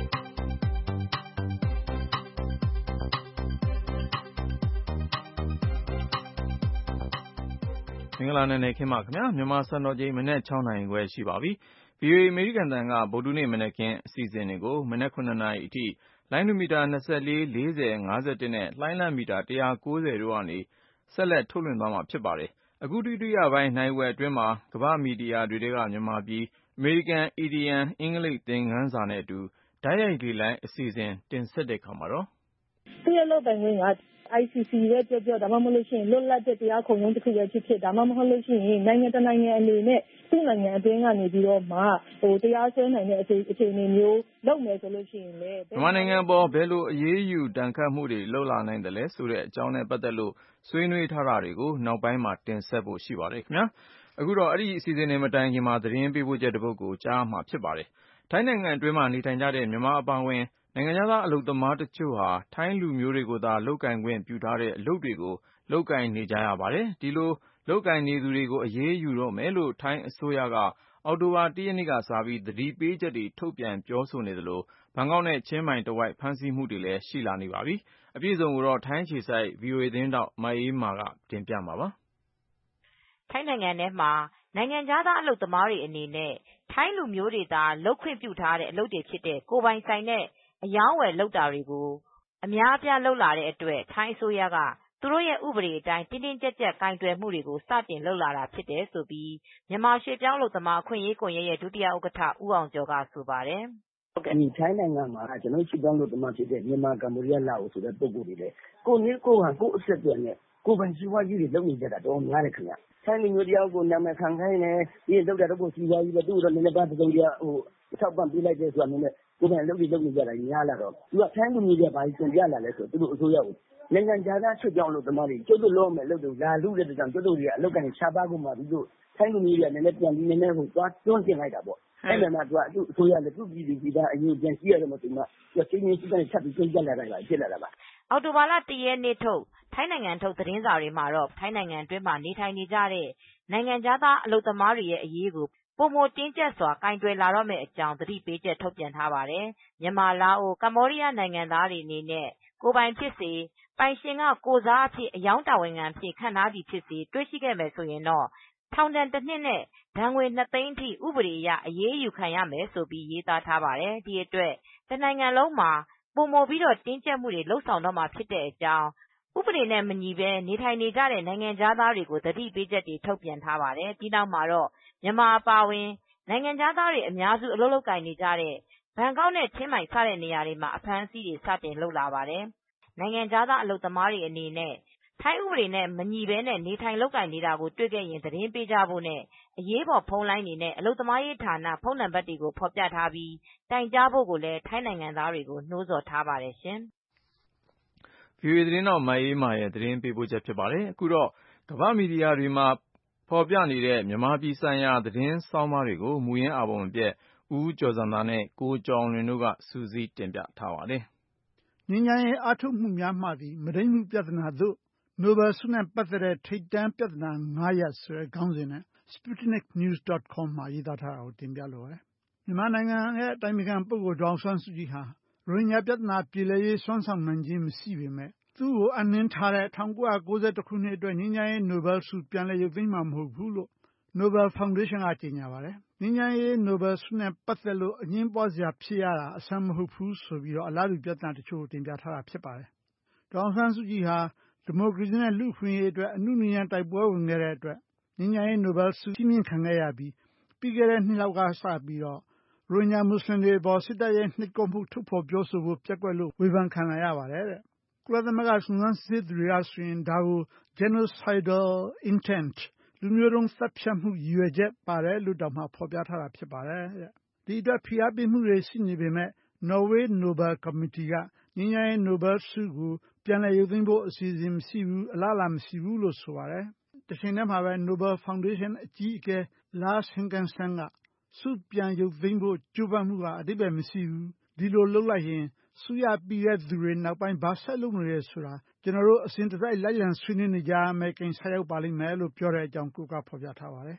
မင်္ဂလာနံနက်ခင်းပါခင်ဗျာမြန်မာစံတော်ချိန်မနက်၆နာရီခွဲရှိပါပြီ ဗွီအိုအေ အမေရိကန်တန်ကဗုဒ္ဓနေ့မနက်ခင်းအစီအစဉ်တွေကိုမနက်ခုနှစ်နာရီအထိလိုင်းဒူမီတာ၂၄ ၄၀ ၅၁နဲ့လှိုင်းလမီတာ၁၉၀တို့ကနေဆက်လက်ထုတ်လွှင့်သွားမှာဖြစ်ပါတယ်အခုဒုတိယပိုင်းနိုင်ဝယ်အတွင်းမှာကမ္ဘာမီဒီယာတွေကမြန်မာပြည်အမေရိကန်အီဒီယံအင်္ဂလိပ်သင်ခန်းစာနဲ့အတူဓာတ်ရိုက်လေလိုင်းအစီအစဉ်တင်ဆက်တဲ့ခါမှာတော့သူရဲ့လုပ်ပိုင်ခွင့်ကI C C ပဲပြောပြောဒါမှမဟုတ်လို့ရှိရင်လွတ်လပ်တဲ့တရားခုံရုံးတစ်ခုပဲဖြစ်ဖြစ်ဒါမှမဟုတ်လို့ရှိရင်နိုင်ငံတကာနိုင်ငံအနေနဲ့သူ့နိုင်ငံအတွင်းကနေပြီးတော့မှဟိုတရားစွဲနိုင်တဲ့အခြေအခြေအနေမျိုးလုပ်မယ်ဆိုလို့ရှိရင်လည်းမြန်မာနိုင်ငံပေါ်ဘယ်လိုအရေးယူတန်ခတ်မှုတွေလုပ်လာနိုင်တယ်လဲဆိုတဲ့အကြောင်းနဲ့ပတ်သက်လို့ဆွေးနွေးထားတာတွေကိုနောက်ပိုင်းမှာတင်ဆက်ဖို့ရှိပါတယ်ခင်ဗျာအခုတော့အဲ့ဒီအစီအစဉ်တွေမတိုင်ခင်မှာသတင်းပေးပို့ချက်တစ်ပုဒ်ကိုကြားမှာဖြစ်ပါတယ်ထိုင်းနိုင်ငံအတွင်းမှာနေထိုင်ကြတဲ့မြန်မာအပါအဝင်နိုင်ငံခြားသားအလုပ်သမားတချို့ဟာထိုင်းလူမျိုးတွေကိုသာလုပ်ကိုင်ခွင့်ပြုထားတဲ့အလုပ်တွေကိုလုပ်ကိုင်နေကြရပါတယ်ဒီလိုလုပ်ကိုင်နေသူတွေကိုအရေးယူတော့မယ်လို့ထိုင်းအစိုးရကအောက်တိုဘာ၁ရက်နေ့ကစပြီးသတိပေးချက်တွေထုတ်ပြန်ပြောဆိုနေသလိုဘန်ကောက်နဲ့ချင်းမိုင်တဝိုက်ဖမ်းဆီးမှုတွေလည်းရှိလာနေပါပြီအပြည့်အစုံကိုတော့ထိုင်းခြေစိုက် ဗွီအိုအေ သတင်းထောက်မအေးမာကတင်ပြမှာပါထိုင်းနိုင်ငံထဲမှာနိုင်ငံခြားသားအလုပ်သမားတွေအနေနဲ့ထိုင်းလူမျိုးတွေသာလုပ်ခွင့်ပြုထားတဲ့အလုပ်တွေဖြစ်တဲ့ကိုယ်ပိုင်ဆိုင်တဲ့အယောင်းဝယ်လုပ်တာတွေကိုအများအပြားလုပ်လာတဲ့အတွက်ထိုင်းအစိုးရကသူတို့ရဲ့ဥပဒေအတိုင်းတင်းတင်းကြပ်ကြပ်ကိုင်တွယ်မှုတွေကိုစတင်လုပ်လာတာဖြစ်တယ်ဆိုပြီးမြန်မာရွှေပြောင်းအလုပ်သမားအခွင့်အရေးကွန်ရက်ရဲ့ဒုတိယဥက္ကဋ္ဌဦးအောင်ကျော်ကဆိုပါတယ်။ဟုတ်ကဲ့ဒီထိုင်းနိုင်ငံမှာကျွန်တော်ရွှေပြောင်းအလုပ်သမားဖြစ်တဲ့မြန်မာကမ္ဘောဒီးယားလာအိုဆိုတဲ့ပုဂ္ဂိုလ်တွေလည်းကိုနည်းကိုဟန်ကိုအဆက်ပြတ်နဲ့ကိုပိုင်စီးပွားကြီးတွေလုပ်နေကြတာတော့များတယ်ခင်ဗျ။ထိုင်းလူမျိုးတယောက်ကိုနာမည်ခံခိုင်းနေပြီးလုပ်တဲ့တော့စီးပွားကြီးပဲသူ့တော့နည်းနည်းပါးတုံးကြဟိုထောက်ပံ့ပေးလိုက်တဲ့ဆိုတာမျိုးနဲ့ကိုယ်ပိုင်လုပ်ပြီးလုပ်နေကြတာများလာတော့သူကထိုင်းလူမျိုးတွေဘာကြီးပြန်ပြလာလဲဆိုတော့သူတို့အစိုးရကိုနိုင်ငံခြားသားရွှေ့ပြောင်းလို့တမတွေကျွတ်တို့လုံးမယ်လို့တို့လာလူတဲ့တောင်ကျွတ်တို့တွေအလောက်ကနေရှားပါကုန်မှပြီးတော့ထိုင်းလူမျိုးတွေကလည်းလည်းပြန်ပြီးနည်းနည်းဟိုသွားတွန်းတင်လိုက်တာပေါ့အဲ့ဒါမှသူကသူ့အစိုးရလည်းသူ့ပြည်သူပြည်သားအရင်ပြန်ကြည့်ရတယ်မဟုတ်ဘူးသူကချင်းချင်းစီးကနေချက်ပြီးပြင်ကြလာတာဖြစ်လာတာပါအော်တိုဘာလ၁ရက်နေ့ထုတ်ထိုင်းနိုင်ငံထုတ်သတင်းစာတွေမှာတော့ထိုင်းနိုင်ငံအတွင်းမှာနေထိုင်နေကြတဲ့နိုင်ငံခြားသားအလုပ်သမားတွေရဲ့အရေးကိုပိုမိုတင်းကျပ်စွာကင်တွယ်လာတော့မယ့်အကြောင်းသတိပေးချက်ထုတ်ပြန်ထားပါတယ်။မြန်မာ၊လာအို၊ကမ္ဘောဒီးယားနိုင်ငံသားတွေအနေနဲ့ကိုယ်ပိုင်ဖြစ်စေပိုင်ရှင်ကကိုယ်စားအဖြစ်အယောင်းတာဝန်ခံအဖြစ်ခန့်ထားသည်ဖြစ်စေတွေ့ရှိခဲ့မယ်ဆိုရင်တော့ထောင်ဒဏ်တစ်နှစ်နဲ့ဒဏ်ငွေနှစ်သိန်းအထိဥပဒေအရအရေးယူခံရမယ်ဆိုပြီးရေးသားထားပါတယ်။ဒီအတွက်တနိုင်ငံလုံးမှာပိုမိုပြီးတော့တင်းကျပ်မှုတွေလုပ်ဆောင်တော့မှာဖြစ်တဲ့အကြောင်းဥပဒေနဲ့မညီဘဲနေထိုင်နေကြတဲ့နိုင်ငံခြားသားတွေကိုသတိပေးချက်တွေထုတ်ပြန်ထားပါတယ်။ဒီနောက်မှာတော့မြန်မာအပါအဝင်နိုင်ငံခြားသားတွေအများစုအလုပ်လုပ်ကိုင်နေကြတဲ့ဘန်ကောက်နဲ့ချင်းမိုင်စတဲ့နေရာတွေမှာအဖမ်းအဆီးတွေစတင်လုပ်လာပါတယ်။နိုင်ငံခြားသားအလုပ်သမားတွေအနေနဲ့ထိုင်းဥပဒေနဲ့မညီဘဲနဲ့နေထိုင်လုပ်ကိုင်နေတာကိုတွေ့ခဲ့ရင်သတင်းပေးကြဖို့နဲ့အရေးပေါ်ဖုန်းလိုင်းတွေနဲ့အလုပ်သမားရေးဌာနဖုန်းနံပါတ်တွေကိုဖော်ပြထားပြီးတိုင်ကြားဖို့ကိုလည်းထိုင်းနိုင်ငံသားတွေကိုနှိုးဆော်ထားပါတယ်ရှင်။ ဗွီအိုအေသတင်းထောက်မအေးမာရဲ့သတင်းပေးပို့ချက်ဖြစ်ပါတယ်။အခုတော့ကမ္ဘာမီဒီယာတွေမှာဖော်ပြနေတဲ့မြန်မာပြည်ဆိုင်ရာသတင်းဆောင်းပါးတွေကိုမူရင်းအာဘော်မပြတ်ဦးကျော်ဇံသာနဲ့ကိုကျော်လွင်တို့ကစူးစီးတင်ပြထားပါတယ်။ငြိမ်းချမ်းရေးအားထုတ်မှုများမှသည်မုဒိမ်းမှုပြဿနာသို့နိုဘယ်ဆုနဲ့ပတ်သက်တဲ့ထိပ်တန်းပြဿနာ၅ရပ်ဆိုတဲ့ခေါင်းစဉ်နဲ့ sputnik news dot com မှာရေးသားထားတာကိုတင်ပြလိုပါတယ်။မြန်မာနိုင်ငံရဲ့အတိုင်ပင်ခံပုဂ္ဂိုလ်ဒေါ်အောင်ဆန်းစုကြည်ဟာရိုဟင်ဂျာပြဿနာပြေလည်ရေးစွမ်းဆောင်နိုင်ခြင်းမရှိပေမဲ့သူ့ကိုအပ်နှင်းထားတဲ့၁၉၉၁ခုနှစ်အတွက်ငြိမ်းချမ်းရေးနိုဘယ်ဆုပြန်လည်ရုပ်သိမ်းမှာမဟုတ်ဘူးလို့ Nobel Foundation ကကြေညာပါတယ်။ငြိမ်းချမ်းရေးနိုဘယ်ဆုနဲ့ပတ်သက်လို့အငြင်းပွားစရာဖြစ်ရတာအဆန်းမဟုတ်ဘူးဆိုပြီးတော့အလားတူပြဿနာတချို့တင်ပြထားတာဖြစ်ပါတယ်။ဒေါ်အောင်ဆန်းစုကြည်ဟာဒီမိုကရေစီနဲ့လူ့အခွင့်အရေးအတွက်အနုနည်းနဲ့တိုက်ပွဲဝင်ခဲ့တဲ့အတွက်ငြိမ်းချမ်းရေးနိုဘယ်ဆုချီးမြှင့်ခံခဲ့ရပြီးပြီးခဲ့တဲ့နှစ်လောက်ကစပြီးတော့ရိုဟင်ဂျာမွတ်စလင်တွေပေါ်စစ်တပ်ရဲ့နှိပ်ကွပ်မှုထုတ်ဖော်ပြောဆိုဖို့ပြက်ကွက်လို့ဝေဖန်ခံရပါတယ်တဲ့။ကုလသမဂ္ဂစုံစမ်းစစ်ဆေးသူတွေကဆိုရင်ဒါကို genocidal intent လူမျိုးတုံးသတ်ဖြတ်မှုရည်ရွယ်ချက်ပါတယ်လို့တောင်မှဖော်ပြထားတာဖြစ်ပါတယ်တဲ့။ဒီအတွက်ဖိအားပေးမှုတွေရှိနေပေမဲ့နော်ဝေးနိုဘယ်ကော်မတီကငြိမ်းချမ်းရေးနိုဘယ်ဆုကိုပြန်လည်ရုပ်သိမ်းဖို့အစီအစဉ်မရှိဘူးအလားအလာမရှိဘူးလို့ဆိုပါတယ်။တချိန်တည်းမှာပဲ Nobel Foundation အကြီးအကဲ Lars Hinkenstein ကဆုပြန်ရုပ်သိမ်းဖို့ကြိုးပမ်းမှုကအဓိပ္ပာယ်မရှိဘူးဒီလိုလုပ်လိုက်ရင်ဆုရပြီးတဲ့သူတွေနောက်ပိုင်းဘာဆက်လုပ်မလဲဆိုတာကျွန်တော်တို့အစဉ်တစိုက်လိုက်လံဆွေးနွေးနေကြရမယ့်ကိစ္စရောက်ပါလိမ့်မယ်လို့ပြောတဲ့အကြောင်းကိုကဖော်ပြထားပါတယ်။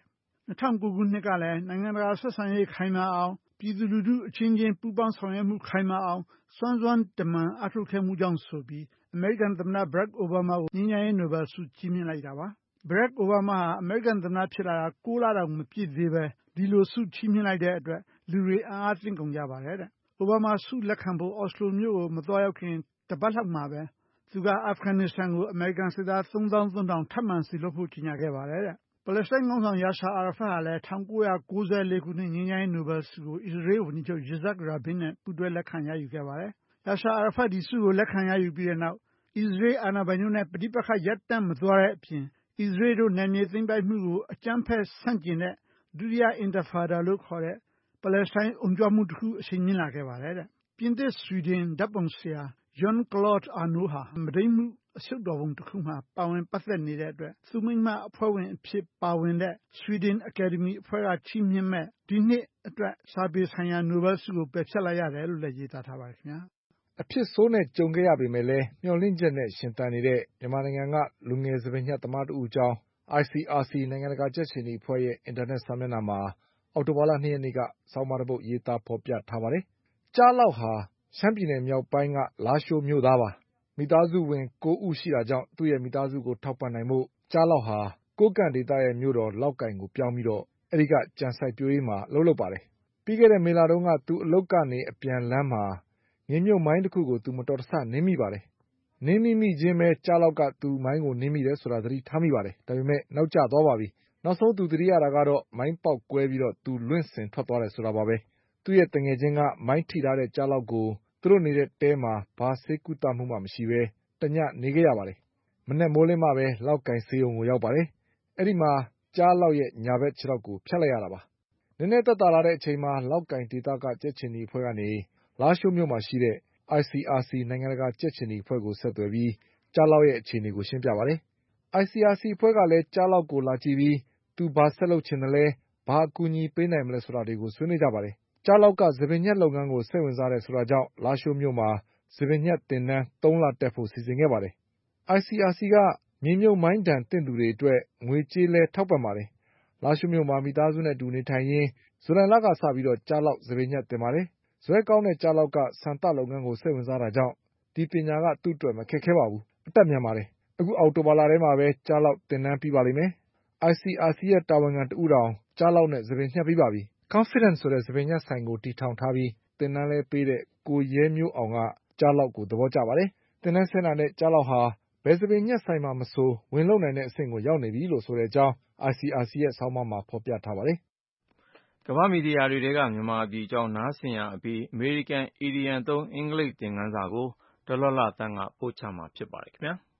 ၂၀၀၉ ခုနှစ်ကလည်းနိုင်ငံတကာဆက်ဆံရေးခိုင်မာအောင်ပြည်သူလူထုအချင်းချင်းပူးပေါင်းဆောင်ရွက်မှုခိုင်မာအောင်စွမ်းစွမ်းတမန်အားထုတ်ခဲ့မှုကြောင့်ဆိုပြီးအမေရိကန်သမ္မတ Barack Obama ကိုငြိမ်းချမ်းရေးနိုဘယ်ဆုချီးမြှင့်လိုက်တာပါ။ Barack Obama ဟာအမေရိကန်သမ္မတဖြစ်လာတာ၉လတောင်မပြည့်သေးပဲဒီလိုဆုချီးမြှင့်လိုက်တဲ့အတွက်လူတွေအံ့အားသင့်ကုန်ကြပါတယ်တဲ့။ Obama ဆုလက်ခံဖို့အော်စလိုမြို့ကိုမသွားရောက်ခင်တပတ်လောက်မှာပဲသူကအာဖဂန်နစ္စတန်ကိုအမေရိကန်စစ်သားသုံးသောင်းသုံးထောင်ထပ်မံစေလွှတ်ဖို့ကြေညာခဲ့ပါတယ်တဲ့။ ပါလက်စတိုင်းခေါင်းဆောင် Yasser Arafat ဟာလည်း၁၉၉၄ ခုနှစ်ငြိမ်းချမ်းရေးနိုဘယ်ဆုကိုအစ္စရေးဝန်ကြီးချုပ် Yitzhak Rabin နဲ့ပူးတွဲလက်ခံရယူခဲ့ပါတယ်။ Yasser Arafat ဒီဆုကိုလက်ခံရယူပြီးတဲ့နောက်အစ္စရေးအာဏာပိုင်တို့နဲ့ပဋိပက္ခရပ်တန့်မသွားတဲ့အပြင်အစ္စရေးတို့နယ်မြေသိမ်းပိုက်မှုကိုအကြမ်းဖက်ဆန့်ကျင်တဲ့ဒုတိယအင်တဖာဒါလို့ခေါ်တဲ့ပါလက်စတိုင်းအုံကြွမှုတစ်ခုအရှိန်မြင့်လာခဲ့ပါတယ်တဲ့။ပြင်သစ်ဆွီဒင်ဓာတ်ပုံဆရာ Jean-Claude Arnault ဟာမုဒိန်းမှုအရှုပ်တော်ပုံတစ်ခုမှာပါဝင်ပတ်သက်နေတဲ့အတွက်သူမိန့်မအဖွဲ့ဝင်အဖြစ်ပါဝင်တဲ့ Sweden Academy အဖွဲ့ကချီးမြှင့်မဲ့ဒီနှစ်အတွက်စာပေဆိုင်ရာနိုဘယ်ဆုကိုပယ်ဖျက်လိုက်ရတယ်လို့လည်းရေးသားထားပါတယ်ခင်ဗျာ။အဖြစ်ဆိုးနဲ့ကြုံခဲ့ရပေမဲ့လည်းမျှော်လင့်ချက်နဲ့ရှင်သန်နေတဲ့မြန်မာနိုင်ငံကလူငယ်စပင်ညတ်သမားတဦးအကြောင်း I C R C နိုင်ငံတကာကြက်ခြေနီအဖွဲ့ရဲ့အင်တာနက်စာမျက်နှာမှာအောက်တိုဘာလ၂ရက်နေ့ကဆောင်းပါးတစ်ပုဒ်ရေးသားဖော်ပြထားပါတယ်။ကျားလောက်ဟာရှမ်းပြည်နယ်မြောက်ပိုင်းကလားရှိုးမြို့သားပါ။မိသားစုဝင်၉ဦးရှိတာကြောင့်သူ့ရဲ့မိသားစုကိုထောက်ပံ့နိုင်ဖို့ကျားလောက်ဟာကိုးကန့်ဒေသရဲ့မြို့တော်လောက်ကိုင်ကိုပြောင်းပြီးတော့အဲဒီကကြံစိုက်ပျိုးရေးမှာအလုပ်လုပ်ပါတယ်။ပြီးခဲ့တဲ့မေလတုန်းကသူအလုပ်ကနေအပြန်လမ်းမှာမြေမြုပ်မိုင်းတစ်ခုကိုသူမတော်တဆနင်းမိပါတယ်။နင်းမိမိချင်းပဲကျားလောက်ကသူမိုင်းကိုနင်းမိတယ်ဆိုတာသတိထားမိပါတယ်။ဒါပေမဲ့နောက်ကျသွားပါပြီ။နောက်ဆုံးသူသတိရတာကတော့မိုင်းပေါက်ကွဲပြီးတော့သူလွင့်စင်ထွက်သွားတယ်ဆိုတာပါပဲ။သူ့ရဲ့တငယ်ချင်းကမိုင်းထိထားတဲ့ကျားလောက်ကိုသူတို့နေတဲ့တဲမှာဘာဆေးကုသမှုမှမရှိပဲတညနေခဲ့ရပါတယ်။မနေ့မိုးလင်းမှပဲလောက်ကိုင်ဆေးရုံကိုရောက်ပါတယ်။အဲဒီမှာကျားလောက်ရဲ့ညာဘက်ခြေထောက်ကိုဖြတ်လိုက်ရတာပါ။နည်းနည်းသက်သာလာတဲ့အချိန်မှာလောက်ကိုင်ဒေသကကြက်ချင်နီအဖွဲ့ကနေလားရှိုးမြို့မှာရှိတဲ့ I C R C နိုင်ငံတကာကြက်ချင်နီအဖွဲ့ကိုဆက်သွယ်ပြီးကျားလောက်ရဲ့အခြေအနေကိုရှင်းပြပါတယ်။ I C R C အဖွဲ့ကလည်းကျားလောက်ကိုလာကြည့်ပြီးသူဘာဆက်လုပ်ချင်တယ်လဲဘာအကူအညီပေးနိုင်မလဲဆိုတာတွေကိုဆွေးနွေးကြပါတယ်။ကျားလောက်ကသပင်ညက်လုပ်ငန်းကိုစိတ်ဝင်စားတယ်ဆိုတာကြောင့်လားရှိုးမြို့မှာသပင်ညက်သင်တန်းသုံးလတက်ဖို့စီစဉ်ခဲ့ပါတယ်။ I C R C ကမြေမြုပ်မိုင်းဒဏ်သင့်သူတွေအတွက်ငွေကြေးလဲထောက်ပံ့ပါတယ်။လားရှိုးမြို့မှာမိသားစုနဲ့အတူနေထိုင်ရင်းဇူလိုင်လကစပြီးတော့ကျားလောက်သပင်ညက်သင်ပါတယ်။ဇွဲကောင်းတဲ့ကျားလောက်ကဆန်တလုပ်ငန်းကိုစိတ်ဝင်စားတာကြောင့်ဒီပညာကသူ့အတွက်မခက်ခဲပါဘူး။အတတ်မြန်ပါတယ်။အခုအောက်တိုဘာလထဲမှာပဲကျားလောက်သင်တန်းပြီးပါလိမ့်မယ်။ I C R C ရဲ့တာဝန်ခံတဦးတောင်ကျားလောက်နဲ့သပင်ညက်ပြီးပါပြီ။ Confidence ဆိုတဲ့သပင်ညက်ဆိုင်ကိုတည်ထောင်ထားပြီးသင်တန်းလဲပေးတဲ့ကိုရဲမျိုးအောင်ကကျားလောက်ကိုသဘောကျပါတယ်။သင်တန်းဆင်းတာနဲ့ကျားလောက်ဟာဘယ်သပင်ညက်ဆိုင်မှာမဆိုဝင်လုပ်နိုင်တဲ့အဆင့်ကိုရောက်နေပြီလို့ဆိုတဲ့အကြောင်း I C R C ရဲ့ဆောင်းပါးမှာဖော်ပြထားပါတယ်။ကမ္ဘာမီဒီယာတွေထဲကမြန်မာပြည်အကြောင်းနားဆင်ရအပြီးအမေရိကန်အီဒီယံသုံးအင်္ဂလိပ်သင်ခန်းစာကိုဒေါ်လှလှသန်းကပို့ချမှာဖြစ်ပါတယ်ခင်ဗျာ။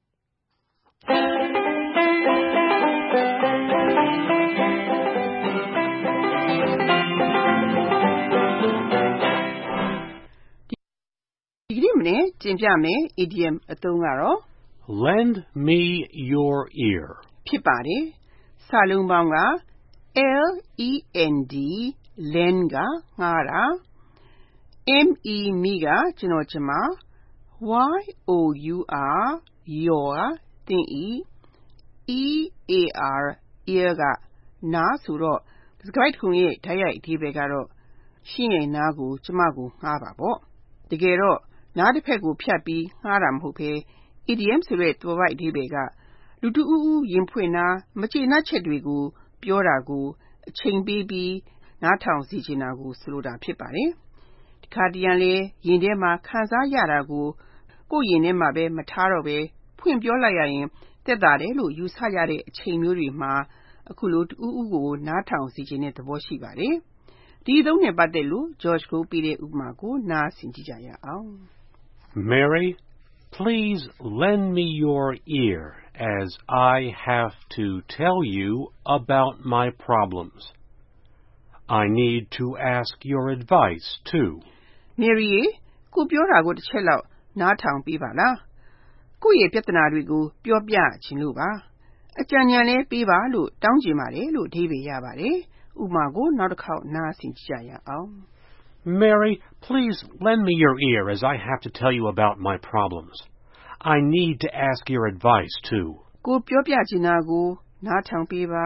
ဒီကနေ့မနေ့တင်ပြမယ် idiom အသုံးကတော့ Lend me your ear ဖြစ်ပါတယ်။စာလုံးပေါင်းက L E N D lend ကငှားတာ M E me ကကျွန်တော်ကျမ Y O U R your သင်ဤ E A R ear ကနားဆိုတော့စကားတစ်ခုရဲ့တိုက်ရိုက်အဓိပ္ပာယ်ကတော့ရှင်ရဲ့နားကိုကျမကိုငှားပါပေါ့တကယ်တော့နားတစ်ဖက်ကိုဖြတ်ပြီးငှားတာမဟုတ်ဘဲ idiom ဆိုတဲ့သွယ်ဝိုက်အဓိပ္ပာယ်ကလူတူဦးဦးရင်ဖွင့်တာမကျေနပ်ချက်တွေကိုပြောတာကိုအချိန်ပေးပြီးနားထောင်စေချင်တာကိုဆိုလိုတာဖြစ်ပါတယ်။ဒီခါတရံလဲရင်ထဲမှာခံစားရတာကိုကိုယ်ရင်ထဲမှာပဲမထားတော့ပဲဖွင့်ပြောလိုက်ရရင်တက်တာတယ်လို့ယူဆရတဲ့အချိန်မျိုးတွေမှာအခုလိုတူဦးဦးကိုနားထောင်စေချင်တဲ့သဘောရှိပါတယ်။ဒီအသုံးနဲ့ပတ်သက်လို့ George ကိုပြတဲ့ဥပမာကိုနားဆင်ကြည့်ကြရအောင်။ Mary, please lend me your ear as I have to tell you about my problems. I need to ask your advice too. Mary ရေကိုပြောတာကိုတစ်ချက်လောက်နားထောင်ပေးပါလား။ကိုယ့်ရဲ့ပြဿနာတွေကိုပြောပြချင်လို့ပါ။အကြံဉာဏ်လည်းပေးပါလို့တောင်းချင်ပါတယ်လို့အဓိပ္ပာယ်ရပါတယ်။ဥပမာကိုနောက်တစ်ခေါက်နားဆင်ကြရအောင်။ Mary, please lend me your ear as I have to tell you about my problems. I need to ask your advice too. ကိုပြောပြချင်တာကိုနားထောင်ပေးပါ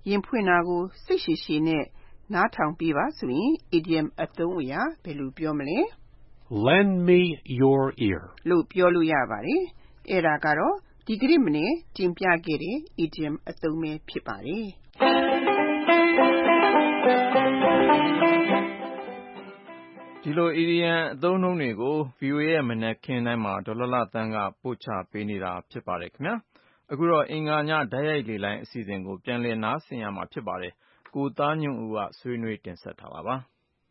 ရင်ဖွင့်တာကိုစိတ်ရှည်ရှည်နဲ့နားထောင်ပြီးပါဆိုရင် idiom အသုံးအရာဘယ်လိုပြောမလဲ Lend me your ear လို့ပြောလို့ရပါတယ်။အဲ့ဒါကတော့ဒီကနေ့မနေ့တင်ပြခဲ့တဲ့ idiom အသုံးပဲဖြစ်ပါတယ်။ဒီလို idiom အသုံးအနှုန်းတွေကို ဗွီအိုအေ ရဲ့မနက်ခင်းတိုင်းမှာဒေါ်လှလှသန်းကပို့ချပေးနေတာဖြစ်ပါတယ်ခင်ဗျာ။အခုတော့အင်္ဂါညဓာတ်ရိုက်လေလိုင်းအစီအစဉ်ကိုပြန်လည်နားဆင်ရမှာဖြစ်ပါတယ်။ကိုသားညွန့်ဦးကဆွေးနွေးတင်ဆက်ထားတာပါ။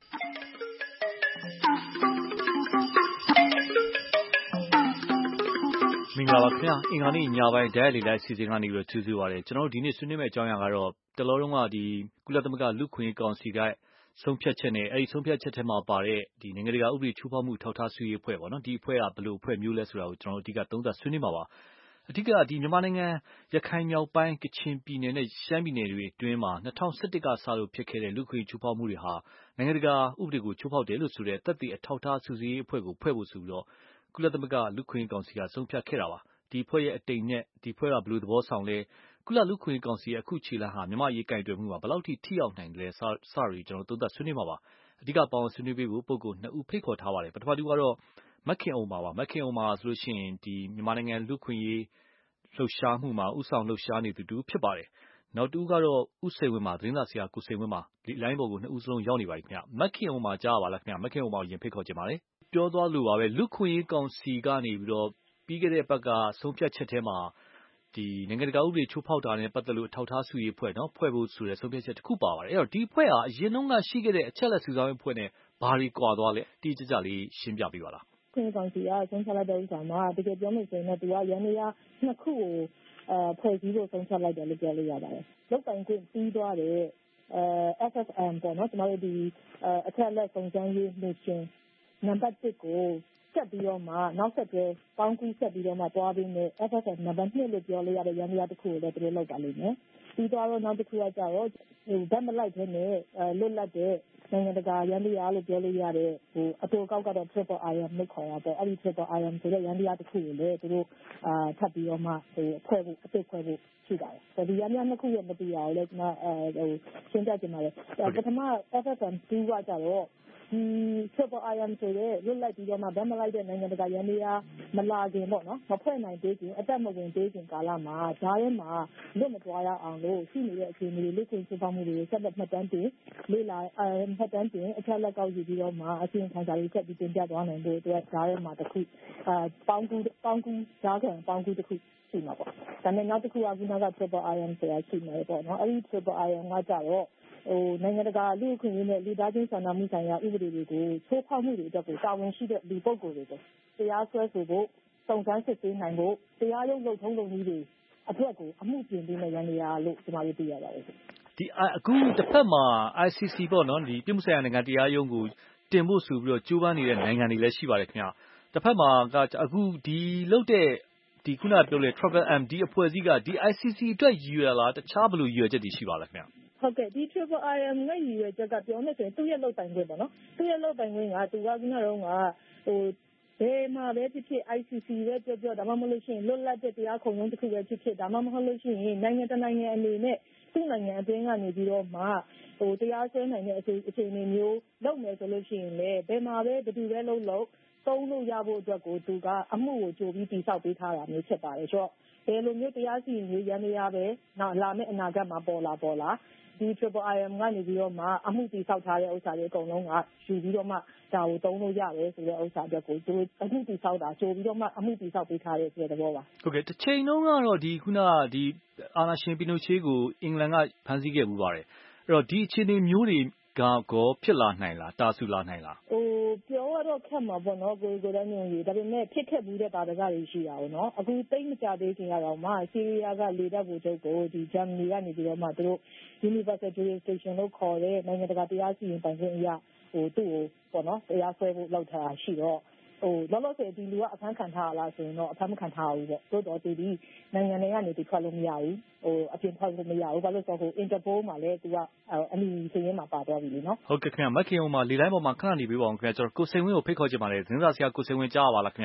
မင်္ဂလာပါခင်ဗျာအင်္ဂါနေ့ညပိုင်းဓာတ်ရိုက်လေလိုင်းအစီအစဉ်ကနေပြီးတော့ကြိုဆိုပါရစေကျွန်တော်တို့ဒီနေ့ဆွေးနွေးမယ့်အကြောင်းအရာကတော့တလောလုံးကဒီကုလသမဂ္ဂလူ့ခွင့်ရေးကောင်စီကဆုံးဖြတ်ချက်နဲ့အဲဒီဆုံးဖြတ်ချက်ထဲမှာပါတဲ့ဒီနိုင်ငံတကာဥပဒေချိုးဖောက်မှုထောက်ထားဆွေးရေးအဖွဲ့ပေါ့နော်ဒီအဖွဲ့ကဘယ်လိုအဖွဲ့မျိုးလဲဆိုတာကိုကျွန်တော်တို့အဓိကသုံးသပ်ဆွေးနွေးမှာပါအဓိကဒီမြန်မာနိုင်ငံရခိုင်မြောက်ပိုင်းကချင်ပြည်နယ်နဲ့ရှမ်းပြည်နယ်တွေအတွင်းမှာ၂၀၁၁ကစလို့ဖြစ်ခဲ့တဲ့လူ့ခွင့်ရေးချိုးဖောက်မှုတွေဟာနိုင်ငံတကာဥပဒေကိုချိုးဖောက်တယ်လို့ဆိုတဲ့သက်သေအထောက်အထားစုစည်းရေးအဖွဲ့ကိုဖွဲ့ဖို့ဆိုပြီးတော့ကုလသမဂ္ဂလူ့ခွင့်ရေးကောင်စီကဆုံးဖြတ်ခဲ့တာပါဒီဖွဲ့ရဲ့အတိမ်နဲ့ဒီဖွဲ့ကဘယ်လိုသဘောဆောင်လဲကုလလူ့ခွင့်ရေးကောင်စီရဲ့အခုခြေလှမ်းဟာမြန်မာရေးကင်တွယ်မှုမှာဘယ်လောက်ထိထိရောက်နိုင်တယ်စစရီကျွန်တော်သုံးသပ်ဆွေးနွေးမှာပါအဓိကပေါင်းဆွေးနွေးပေးဖို့ပုဂ္ဂိုလ်နှစ်ဦးဖိတ်ခေါ်ထားပါတယ်ပထမတူကတော့မက်ခင်အောင်ပါပါမက်ခင်အောင်ပါဆိုလို့ရှိရင်ဒီမြန်မာနိုင်ငံလူ့ခွင့်ရေးလှုပ်ရှားမှုမှာဥဆောင်လှုပ်ရှားနေသူတူဖြစ်ပါတယ်နောက်တူကတော့ဥစိန်ဝင်းမှာသတင်းစာဆရာကိုစိန်ဝင်းမှာဒီလိုင်းပေါ်ကိုနှစ်ဦးစလုံးရောက်နေပါပြီခင်ဗျမက်ခင်အောင်ပါကြားပါလားခင်ဗျမက်ခင်အောင်ပါရင်ဖိတ်ခေါ်ခြင်းပါတယ်ပြောသွားလို့ပါပဲလူ့ခွင့်ရေးကောင်စီကနေပြီးတော့ပြီးခဲ့တဲ့ဘက်ကဆုံးဖြတ်ချက်ထဲမှာဒီနိုင်ငံတကာဥပဒေချိုးဖောက်တာနဲ့ပတ်သက်လို့အထောက်ထားစုရေးဖွဲ့နော်ဖွဲ့ဖို့ဆိုတဲ့ဆုံးဖြတ်ချက်တစ်ခုပါပါတယ်အဲ့တော့ဒီဖွဲ့ဟာအရင်တုန်းကရှိခဲ့တဲ့အချက်လက်စုဆောင်းရေးဖွဲ့နဲ့ဘာတွေကွာသွားလဲတိကျကျလေးရှင်းပြပေးပါလားခွင့်ကောင်စီကဆုံးဖြတ်လိုက်တဲ့ဥစ္စာမှာတကယ်ပြောမယ်ဆိုရင်တော့သူကရန်နေရနှစ်ခုကိုအဲဖွဲ့စည်းဖို့ဆုံးဖြတ်လိုက်တယ်လို့ပြောလို့ရပါတယ်လောက်တိုင်ခွင့်ပြီးသွားတဲ့အဲ F F M ပေါ့နော်ကျွန်တော်တို့ဒီအချက်လက်စုံစမ်းရေးမစ်ရှင်နံပါတ်တစ်ကိုဆက်ပြီးတော့မှနောက်ဆက်တွဲပေါင်းကူးဆက်ပြီးတော့မှတွားပြီးနဲ့ F F M နံပါတ်နှစ်လို့ပြောလို့ရတဲ့ရန်ရာတစ်ခုကိုလည်းသူတို့လောက်တာလိမ့်မယ်။ပြီးတော့နောက်တစ်ခုကကြတော့ဟိုဗတ်မလိုက်တဲ့နဲ့အဲလွတ်လပ်တဲ့နိုင်ငံတကာရန်ရာလို့ပြောလို့ရတဲ့ဟိုအတူကောက်ကတော့ Triple I M လို့ခေါ်ရပေါ့အဲ့ဒီ Triple I M ဆိုတဲ့ရန်ရာတစ်ခုကိုလည်းသူတို့အာထပ်ပြီးတော့မှဟိုအဖွဲ့ဖို့အသစ်ဖွဲ့ဖို့ရှိပါတယ်။ဒီရန်ရာနှစ်ခုရဲ့မတရားကိုလည်းကျွန်တော်အဲဟိုရှင်းပြချင်ပါတယ်။ပထမ F F M တူကကြတော့ဒီ Triple I M ဆိုတဲ့လွတ်လပ်ပြီးတော့မှဗတ်မလိုက်တဲ့နိုင်ငံတကာရန်ရာမလာခင်ပေါ့နော်မဖွဲ့နိုင်သေးခင်အသက်မဝင်သေးခင်ကာလမှာဓာတ်ရဲမှာလွတ်မသွားရအောင်လို့ရှိနေတဲ့အခြေအနေလေးကိုစုပေါင်းမှုတွေဆက်လက်မှတ်တမ်းတင်လေ့လာအဲမှတ်တမ်းတင်အချက်လက်ကောက်ယူပြီးတော့မှအစီရင်ခံစာတွေဆက်ပြီးတင်ပြသွားနိုင်ဖို့အတွက်ဓာတ်ရဲမှာတစ်ခုအဲပေါင်းကူပေါင်းကူဓာတ်ခံပေါင်းကူတစ်ခုရှိမှာပေါ့ဒါနဲ့နောက်တစ်ခုကခုနက Triple I M ဆိုတာရှိနေပေါ့နော်အဲဒီ Triple I M ကကြတော့ဟိုနိုင်ငံတကာလူ့အခွင့်အရေးနဲ့လူသားချင်းစာနာမှုဆိုင်ရာဥပဒေတွေကိုချိုးဖောက်မှုတွေအတွက်ကိုတာဝန်ရှိတဲ့လူပုဂ္ဂိုလ်တွေကိုတရားစွဲဆိုဖို့စုံစမ်းစစ်ဆေးနိုင်ဖို့တရားရုံးလုပ်ထုံးလုပ်နည်းတွေအတွက်ကိုအမှုပြင်ပေးနေရနေရလို့ကျွန်တော်တို့သိရပါတယ်ဒီအခုတစ်ဖက်မှာ I C C ပေါ့နော်ဒီပြည်မှုဆိုင်ရာနိုင်ငံတရားရုံးကိုတင်ဖို့ဆိုပြီးတော့ကြိုးပမ်းနေတဲ့နိုင်ငံတွေလည်းရှိပါတယ်ခင်ဗျတစ်ဖက်မှာကအခုဒီလုပ်တဲ့ဒီခုနပြောလေ Triple M ဒီအဖွဲ့အစည်းကဒီ I C C အတွက်ရည်ရွယ်လားတခြားဘယ်လိုရည်ရွယ်ချက်တွေရှိပါလဲခင်ဗျဟုတ်ကဲ့ဒီ Triple I M နဲ့ရည်ရွယ်ချက်ကပြောနေဆိုရင်သူ့ရဲ့လောက်တိုင်ခွင့်ပေါ့နော်သူ့ရဲ့လောက်တိုင်ခွင့်ကသူကခုနကတော့ကဟိုဘယ်မှာပဲဖြစ်ဖြစ် I C C ပဲပြောပြောဒါမှမဟုတ်လို့ရှိရင်လွတ်လပ်တဲ့တရားခုံရုံးတစ်ခုပဲဖြစ်ဖြစ်ဒါမှမဟုတ်လို့ရှိရင်နိုင်ငံတကာနိုင်ငံအနေနဲ့သူ့နိုင်ငံအတွင်းကနေပြီးတော့မှဟိုတရားစွဲနိုင်တဲ့အခြေအခြေအနေမျိုးလုပ်မယ်ဆိုလို့ရှိရင်လည်းဘယ်မှာပဲဘယ်သူပဲလုပ်လို့သုံးလို့ရဖို့အတွက်ကိုသူကအမှုကိုကြိုပြီးတည်ဆောက်ပေးထားတာမျိုးဖြစ်ပါတယ်ဆိုတော့ဘယ်လိုမျိုးတရားစီရင်ရေးရန်ရပဲနောက်လာမယ့်အနာဂတ်မှာပေါ်လာပေါ်လာဒီ Triple I M ကနေပြီးတော့မှအမှုတည်ဆောက်ထားတဲ့ဥစ္စာတွေအကုန်လုံးကယူပြီးတော့မှဒါကိုသုံးလို့ရတယ်ဆိုတဲ့ဥစ္စာအတွက်ကိုသူအမှုတည်ဆောက်တာကြိုပြီးတော့မှအမှုတည်ဆောက်ပေးထားတဲ့ဆိုတဲ့သဘောပါဟုတ်ကဲ့တစ်ချိန်လုံးကတော့ဒီခုနကဒီအာနာရှင်ပီနိုချေကိုအင်္ဂလန်ကဖမ်းဆီးခဲ့မှုပါတယ်အဲ့တော့ဒီအခြေအနေမျိုးတွေကကောဖြစ်လာနိုင်လားတာဆူလာနိုင်လားဟိုပြောရတော့ခက်မှာပေါ့နော်ကိုကိုတန်းညုံကြီးဒါပေမဲ့ဖြစ်ခဲ့ဘူးတဲ့တာတကတွေရှိတာပေါ့နော်အခုတိတ်မကြသေးခင်ကတော့မှဆီးရီးယားကလေတပ်ဗိုလ်ချုပ်ကိုဒီဂျာမနီကနေပြီးတော့မှသူတို့ Universal Jurisdiction လို့ခေါ်တဲ့နိုင်ငံတကာတရားစီရင်ပိုင်ခွင့်အရာဟိုသူ့ကိုပေါ့နော်တရားစွဲဖို့လောက်ထားရှိတော့ဟိုလောလောဆယ်ဒီလူကအဖမ်းခံထားရလားဆိုရင်တော့အဖမ်းမခံထားဘူးပေါ့တိုးတော်သူဒီနိုင်ငံတွေကနေဒီထွက်လို့မရဘူးဟိုအပြင်ထွက်လို့မရဘူးဘာလို့ဆိုတော့ဟို Interpol မှာလည်းသူကအမီစင်းမှာပါသွားပြီလေနော်ဟုတ်ကဲ့ခင်ဗျမခင်အောင်မှာလေတိုင်းပေါ်မှာခဏနေပေးပါအောင်ခင်ဗျကျွန်တော်ကိုစိန်ဝင်းကိုဖိတ်ခေါ်ချင်ပါတယ်သတင်းစာဆရာကိုစိန်ဝင်းကြားပါလားခင်ဗျဟု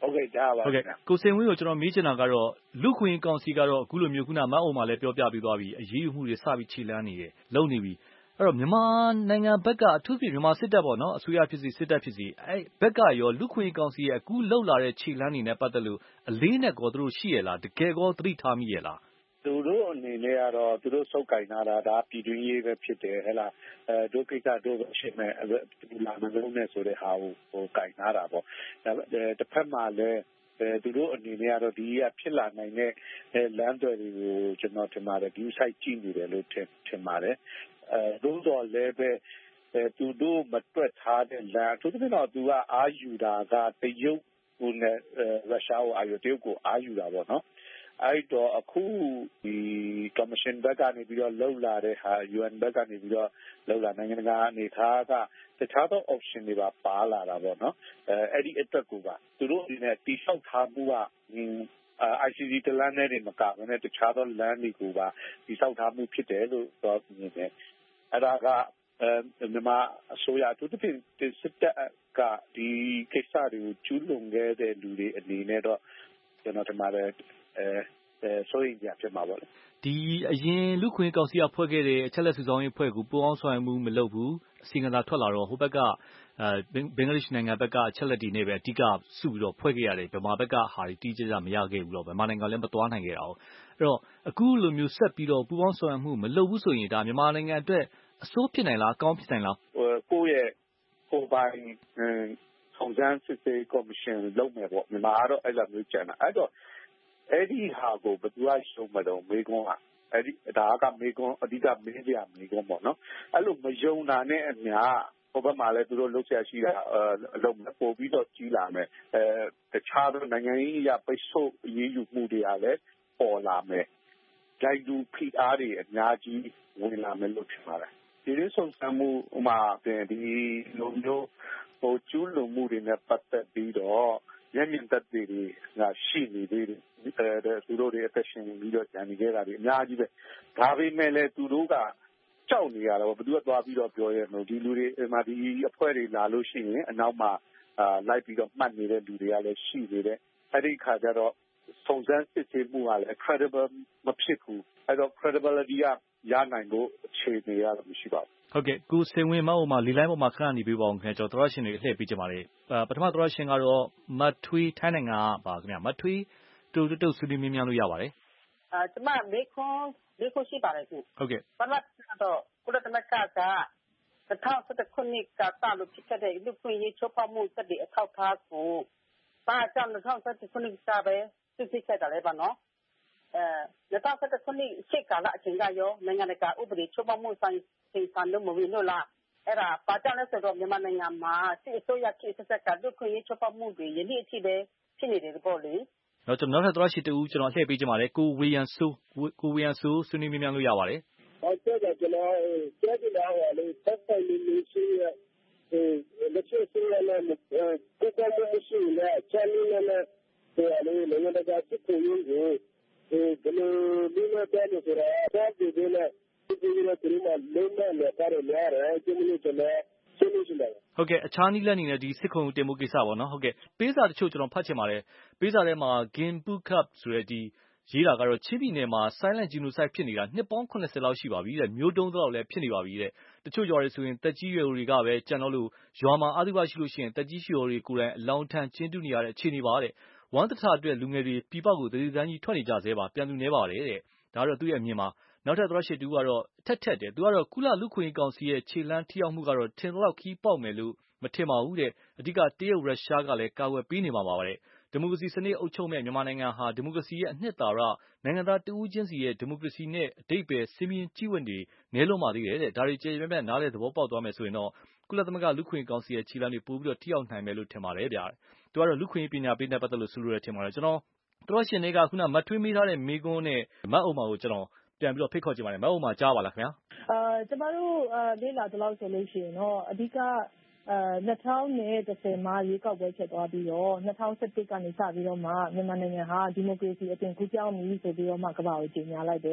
ဟုတ်ကဲ့ကြားပါပါဟုတ်ကဲ့ကိုစင်ဝင်းကိုကျွန်တော်မေးချင်တာကတော့လူခွင့်ကောင်စီကတော့အခုလိုမျိုးခုနမအုံမှာလည်းပြောပြပြီးသွားပြီအရေးယူမှုတွေစပြီးခြေလှမ်းနေတယ်လုံနေပြီအဲ့တော့မြန်မာနိုင်ငံဘက်ကအထူးဖြင့်မြန်မာစစ်တပ်ပေါ့နော်အစိုးရဖြစ်စီစစ်တပ်ဖြစ်စီအဲ့ဘက်ကရောလူခွင့်ကောင်စီရဲ့အခုလှုပ်လာတဲ့ခြေလှမ်းတွေနဲ့ပတ်သက်လို့အလေးနဲ့ကောသူတို့ရှိရလားတကယ်ကောသတိထားမိရလားသူတို့အနေနဲ့ကတော့သူတို့စုပ်ကင်လာတာဒါပြည်တွင်းရေးပဲဖြစ်တယ်ဟဲ့လားအဲဒုက္ခိတတို့ရှိမဲ့ဒီလာမလုံးနဲ့ဆိုတဲ့ဟာကိုဟိုကင်လာတာပေါ့ဒါတစ်ဖက်မှာလည်းအဲသူတို့အနေနဲ့ကတော့ဒီကဖြစ်လာနိုင်တဲ့လမ်းတွေတွေကိုကျွန်တော်ထင်ပါတယ်ဒီ site ကြည့်နေတယ်လို့ထင်ထင်ပါတယ်အဲတို့တော့လည်းပဲအဲသူတို့မတွက်ထားတဲ့လမ်းသူတို့ကတော့သူကအာယူတာကတရုတ်ကိုနဲ့ရုရှားကိုအာယူတရုတ်ကိုအာယူတာပေါ့နော်အဲ့တော့အခုဒီ commission ဘက်ကနေပြီးတော့လှုပ်လာတဲ့ဟာ ယူအန် ဘက်ကနေပြီးတော့လှုပ်လာနိုင်ငံတကာအနေထားကတခြားသော option တွေပါပါလာတာပေါ့နော်အဲအဲ့ဒီအတွက်ကိုပါသူတို့ဒီနဲ့တိဆောက်ထားမှုက ไอ ซี ซี တလမ်းနဲ့တွေမကဘဲနဲ့တခြားသောလမ်းတွေကိုပါတိဆောက်ထားမှုဖြစ်တယ်လို့တော့မြင်တယ်အဲ့ဒါကအဲမြန်မာအစိုးရသူတို့ပြင်စစ်တပ်ကဒီကိစ္စတွေကိုကျူးလွန်ခဲ့တဲ့လူတွေအနေနဲ့တော့ကျွန်တော်ထင်ပါတယ်အဲအဲဆိုရင်ကြဖြစ်မှာပေါ့လေဒီအရင်လူခွင့်ကောင်စီကဖွဲ့ခဲ့တဲ့အချက်လက်စုဆောင်ရေးဖွဲ့ကိုပူးပေါင်းဆောင်ရွက်မှုမလုပ်ဘူးအစီအကံသာထွက်လာတော့ဟိုဘက်ကအဲဘင်္ဂလားဒေ့ရှ်နိုင်ငံဘက်ကအချက်လက်တွေနဲ့ပဲအဓိကစုပြီးတော့ဖွဲ့ခဲ့ရတယ်ဗမာဘက်ကဟာတွေတီးကြကြမရခဲ့ဘူးတော့ဗမာနိုင်ငံလည်းမသွားနိုင်ခဲ့တာဟုတ်အဲ့တော့အခုလိုမျိုးဆက်ပြီးတော့ပူးပေါင်းဆောင်ရွက်မှုမလုပ်ဘူးဆိုရင်ဒါမြန်မာနိုင်ငံအတွက်အဆိုးဖြစ်နိုင်လားအကောင်းဖြစ်နိုင်လားကိုယ့်ရဲ့ကိုယ်ပိုင်ဆောင်စမ်းစစ်ဆေးကော်မရှင်လုပ်မယ်ပေါ့မြန်မာကတော့အဲ့လိုမျိုးကြံတာအဲ့တော့အဲ့ဒီဟာကိုဘယ်သူကရှုံးမတော့မေကွန်းကအဲ့ဒီဒါကမေကွန်းအဓိကမင်းစရာမေကွန်းပေါ့နော်အဲ့လိုမယုံတာနဲ့အများဟိုဘက်မှာလည်းသူတို့လှုပ်ရှားရှိတာအလုံးပို့ပြီးတော့ကြီးလာမယ်အဲတခြားသောနိုင်ငံရေးအရာပိတ်ဆို့အရေးယူမှုတွေကလည်းပေါ်လာမယ်ကြိုက်သူဖိအားတွေအများကြီးဝင်လာမယ်လို့ထင်ပါတယ်ဒီလိုဆုံးဆမှုဥမာဒီလိုမျိုးဟိုကျူးလွန်မှုတွေနဲ့ပတ်သက်ပြီးတော့ရမြင့်သက်တွေကရှိနေသေးတယ်အဲသူတို့တွေအသက်ရှင်ပြီးတော့ကြံနေကြတာတွေအများကြီးပဲဒါပေမဲ့လည်းသူတို့ကကြောက်နေရတော့ဘယ်သူကသွားပြီးတော့ပြောရဲမလို့ဒီလူတွေဒီမှာဒီအဖွဲ့တွေလာလို့ရှိရင်အနောက်မှာအာလိုက်ပြီးတော့မှတ်နေတဲ့လူတွေကလည်းရှိနေတယ်အဲ့ဒီခါကျတော့စုံစမ်းစစ်ဆေးမှုကလည်း credible မဖြစ်ဘူးအဲ့တော့ credibility ကရနိုင်ဖို့အခြေအနေရတော့မရှိပါဘူးဟုတ်ကဲ့ကိုစင်ဝင်းမအောင်မှာလီလိုင်းပေါ်မှာခဏနေပေးပါအောင်ခင်ဗျကျွန်တော်သောရရှင်တွေလှည့်ပေးကြပါလေပထမသောရရှင်ကတော့မတ်ထွေးထိုင်းနိုင်ငံကပါခင်ဗျမတ်ထွေးတူတူတူဆွေးနွေးမြင်းများလို့ရပါတယ်အာကျမမေခွန်းမေခွန်းရှိပါတယ်ခင်ဟုတ်ကဲ့ပထမတော့ကုလသမဂ္ဂက၂၀၁၁ခုနှစ်ကစလို့ဖြစ်ခဲ့တဲ့လူ့ခွင့်ရေးချိုးဖောက်မှုတက်တဲ့အထောက်အထားကိုဘာကြောင့်၂၀၁၁ခုနှစ်ကပဲစစ်စစ်ခဲ့တာလဲပါနော်အဲ၂၀၁၁ခုနှစ်ရှေ့ကာလအချိန်ကရောနိုင်ငံတကာဥပဒေချိုးဖောက်မှုဆိုင်ဆိုင်ဆန်လို့မဝင်လို့လားအဲ့ဒါဘာကြောင့်လဲဆိုတော့မြန်မာနိုင်ငံမှာစစ်အစိုးရခေတ်ဆက်ဆက်ကလူ့ခွင့်ရေးချိုးဖောက်မှုတွေယနေ့အထိပဲဖြစ်နေတယ်ပေါ့လေတော့ကျွန်တော်နောက်ထပ်သောရရှိတူကျွန်တော်လှည့်ပေးကြပါလေကိုဝေယံဆိုးကိုဝေယံဆိုးဆွေးနွေးမြင်းများလို့ရပါတယ်ဟုတ်ကဲ့ကျွန်တော်ကျေးဇူးတော်ဟောလေးသက်ဆိုင်နေလို့ရှိရအဲလက်ရှိဆိုရတဲ့ကိုကမရှိနဲ့ချမ်းလေးနဲ့ဆိုရလေးလည်းလည်းကစစ်ကိုရုံးကိုအဲဒီလိုလေးနဲ့တဲ့လို့ဆိုတော့ဒါဒီလေးနဲ့ဒီလိုတူမလုံးနဲ့လည်းပါတယ်လည်းကျင်းလို့ကျွန်တော်ဆွေးနွေးရှင်တယ်ဟုတ်ကဲ့အခြားနည်းလမ်းအနေနဲ့ဒီစစ်ခုံတင်မှုကိစ္စပေါ့နော်ဟုတ်ကဲ့ပေးစာတချို့ကျွန်တော်ဖတ်ချင်ပါတယ်ပေးစာထဲမှာ Gimpu Cup ဆိုတဲ့ဒီရေးတာကတော့ချင်းပြည်နယ်မှာ silent genocide ဖြစ်နေတာနှစ်ပေါင်း၇၀လောက်ရှိပါပြီတဲ့မျိုးတုံးတော့လည်းဖြစ်နေပါပြီတဲ့တချို့ရွာတွေဆိုရင်တက်ကြီးရွယ်တွေကပဲကြံတော့လို့ရွာမှာအာသုဘရှိလို့ရှိရင်တက်ကြီးရွယ်တွေကိုယ်တိုင်အလောင်းထမ်းကျင်းတူနေရတဲ့အခြေအနေပါတဲ့ဝမ်းတထအတွက်လူငယ်တွေပြပကိုတည်တန်းကြီးထွက်နေကြသေးပါပြန်သူနေပါတယ်တဲ့ဒါကတော့သူ့ရဲ့အမြင်မှာနောက်ထပ်သရရှိတူကတော့ထက်ထက်တယ်သူကတော့ကုလလူခွင့်ကောင်စီရဲ့ခြေလမ်းထိရောက်မှုကတော့ထင်တော့ခီးပေါက်မယ်လို့မထင်ပါဘူးတဲ့အဓိကတရုတ်ရုရှားကလည်းကာကွယ်ပေးနေမှာပါတဲ့ဒီမိုကရေစီစနစ်အုပ်ချုပ်မဲ့မြန်မာနိုင်ငံဟာဒီမိုကရေစီရဲ့အနှစ်သာရနိုင်ငံသားတဦးချင်းစီရဲ့ဒီမိုကရေစီနဲ့အတိတ်ပဲစီမင်းကြီးဝင်တွေနဲလုံးပါသေးတယ်တဲ့ဒါတွေကြေပြမဲ့နားလေသဘောပေါက်သွားမယ်ဆိုရင်တော့ကုလသမဂ္ဂလူခွင့်ကောင်စီရဲ့ခြေလမ်းတွေပို့ပြီးတော့ထိရောက်နိုင်မယ်လို့ထင်ပါတယ်ဗျာသူကတော့လူခွင့်ပညာပေးတဲ့ပတ်သက်လို့ဆိုလိုတယ်ထင်ပါတယ်ကျွန်တော်တို့ရှင်တွေကခုနမထွေးမိထားတဲ့မိကွန်းနဲ့မတ်အုံမာကိုကျွန်တော်ပြန်ပြီးတော့ဖိတ်ခေါ်ကြပါမယ်မတ်အုံမာကြားပါလားခင်ဗျာအာကျမတို့လေ့လာတော့ဆိုလို့ရှိရင်တော့အဓိကအဲ၂၀၁၀မှာရွေးကောက်ပွဲဖြစ်သွားပြီးတော့၂၀၁၁ကနေစပြီးတော့မှမြန်မာနိုင်ငံဟာဒီမိုကရေစီအသွင်ကူးပြောင်းပြီဆိုပြီးတော့မှကမ္ဘာကိုကြေညာလိုက်တယ်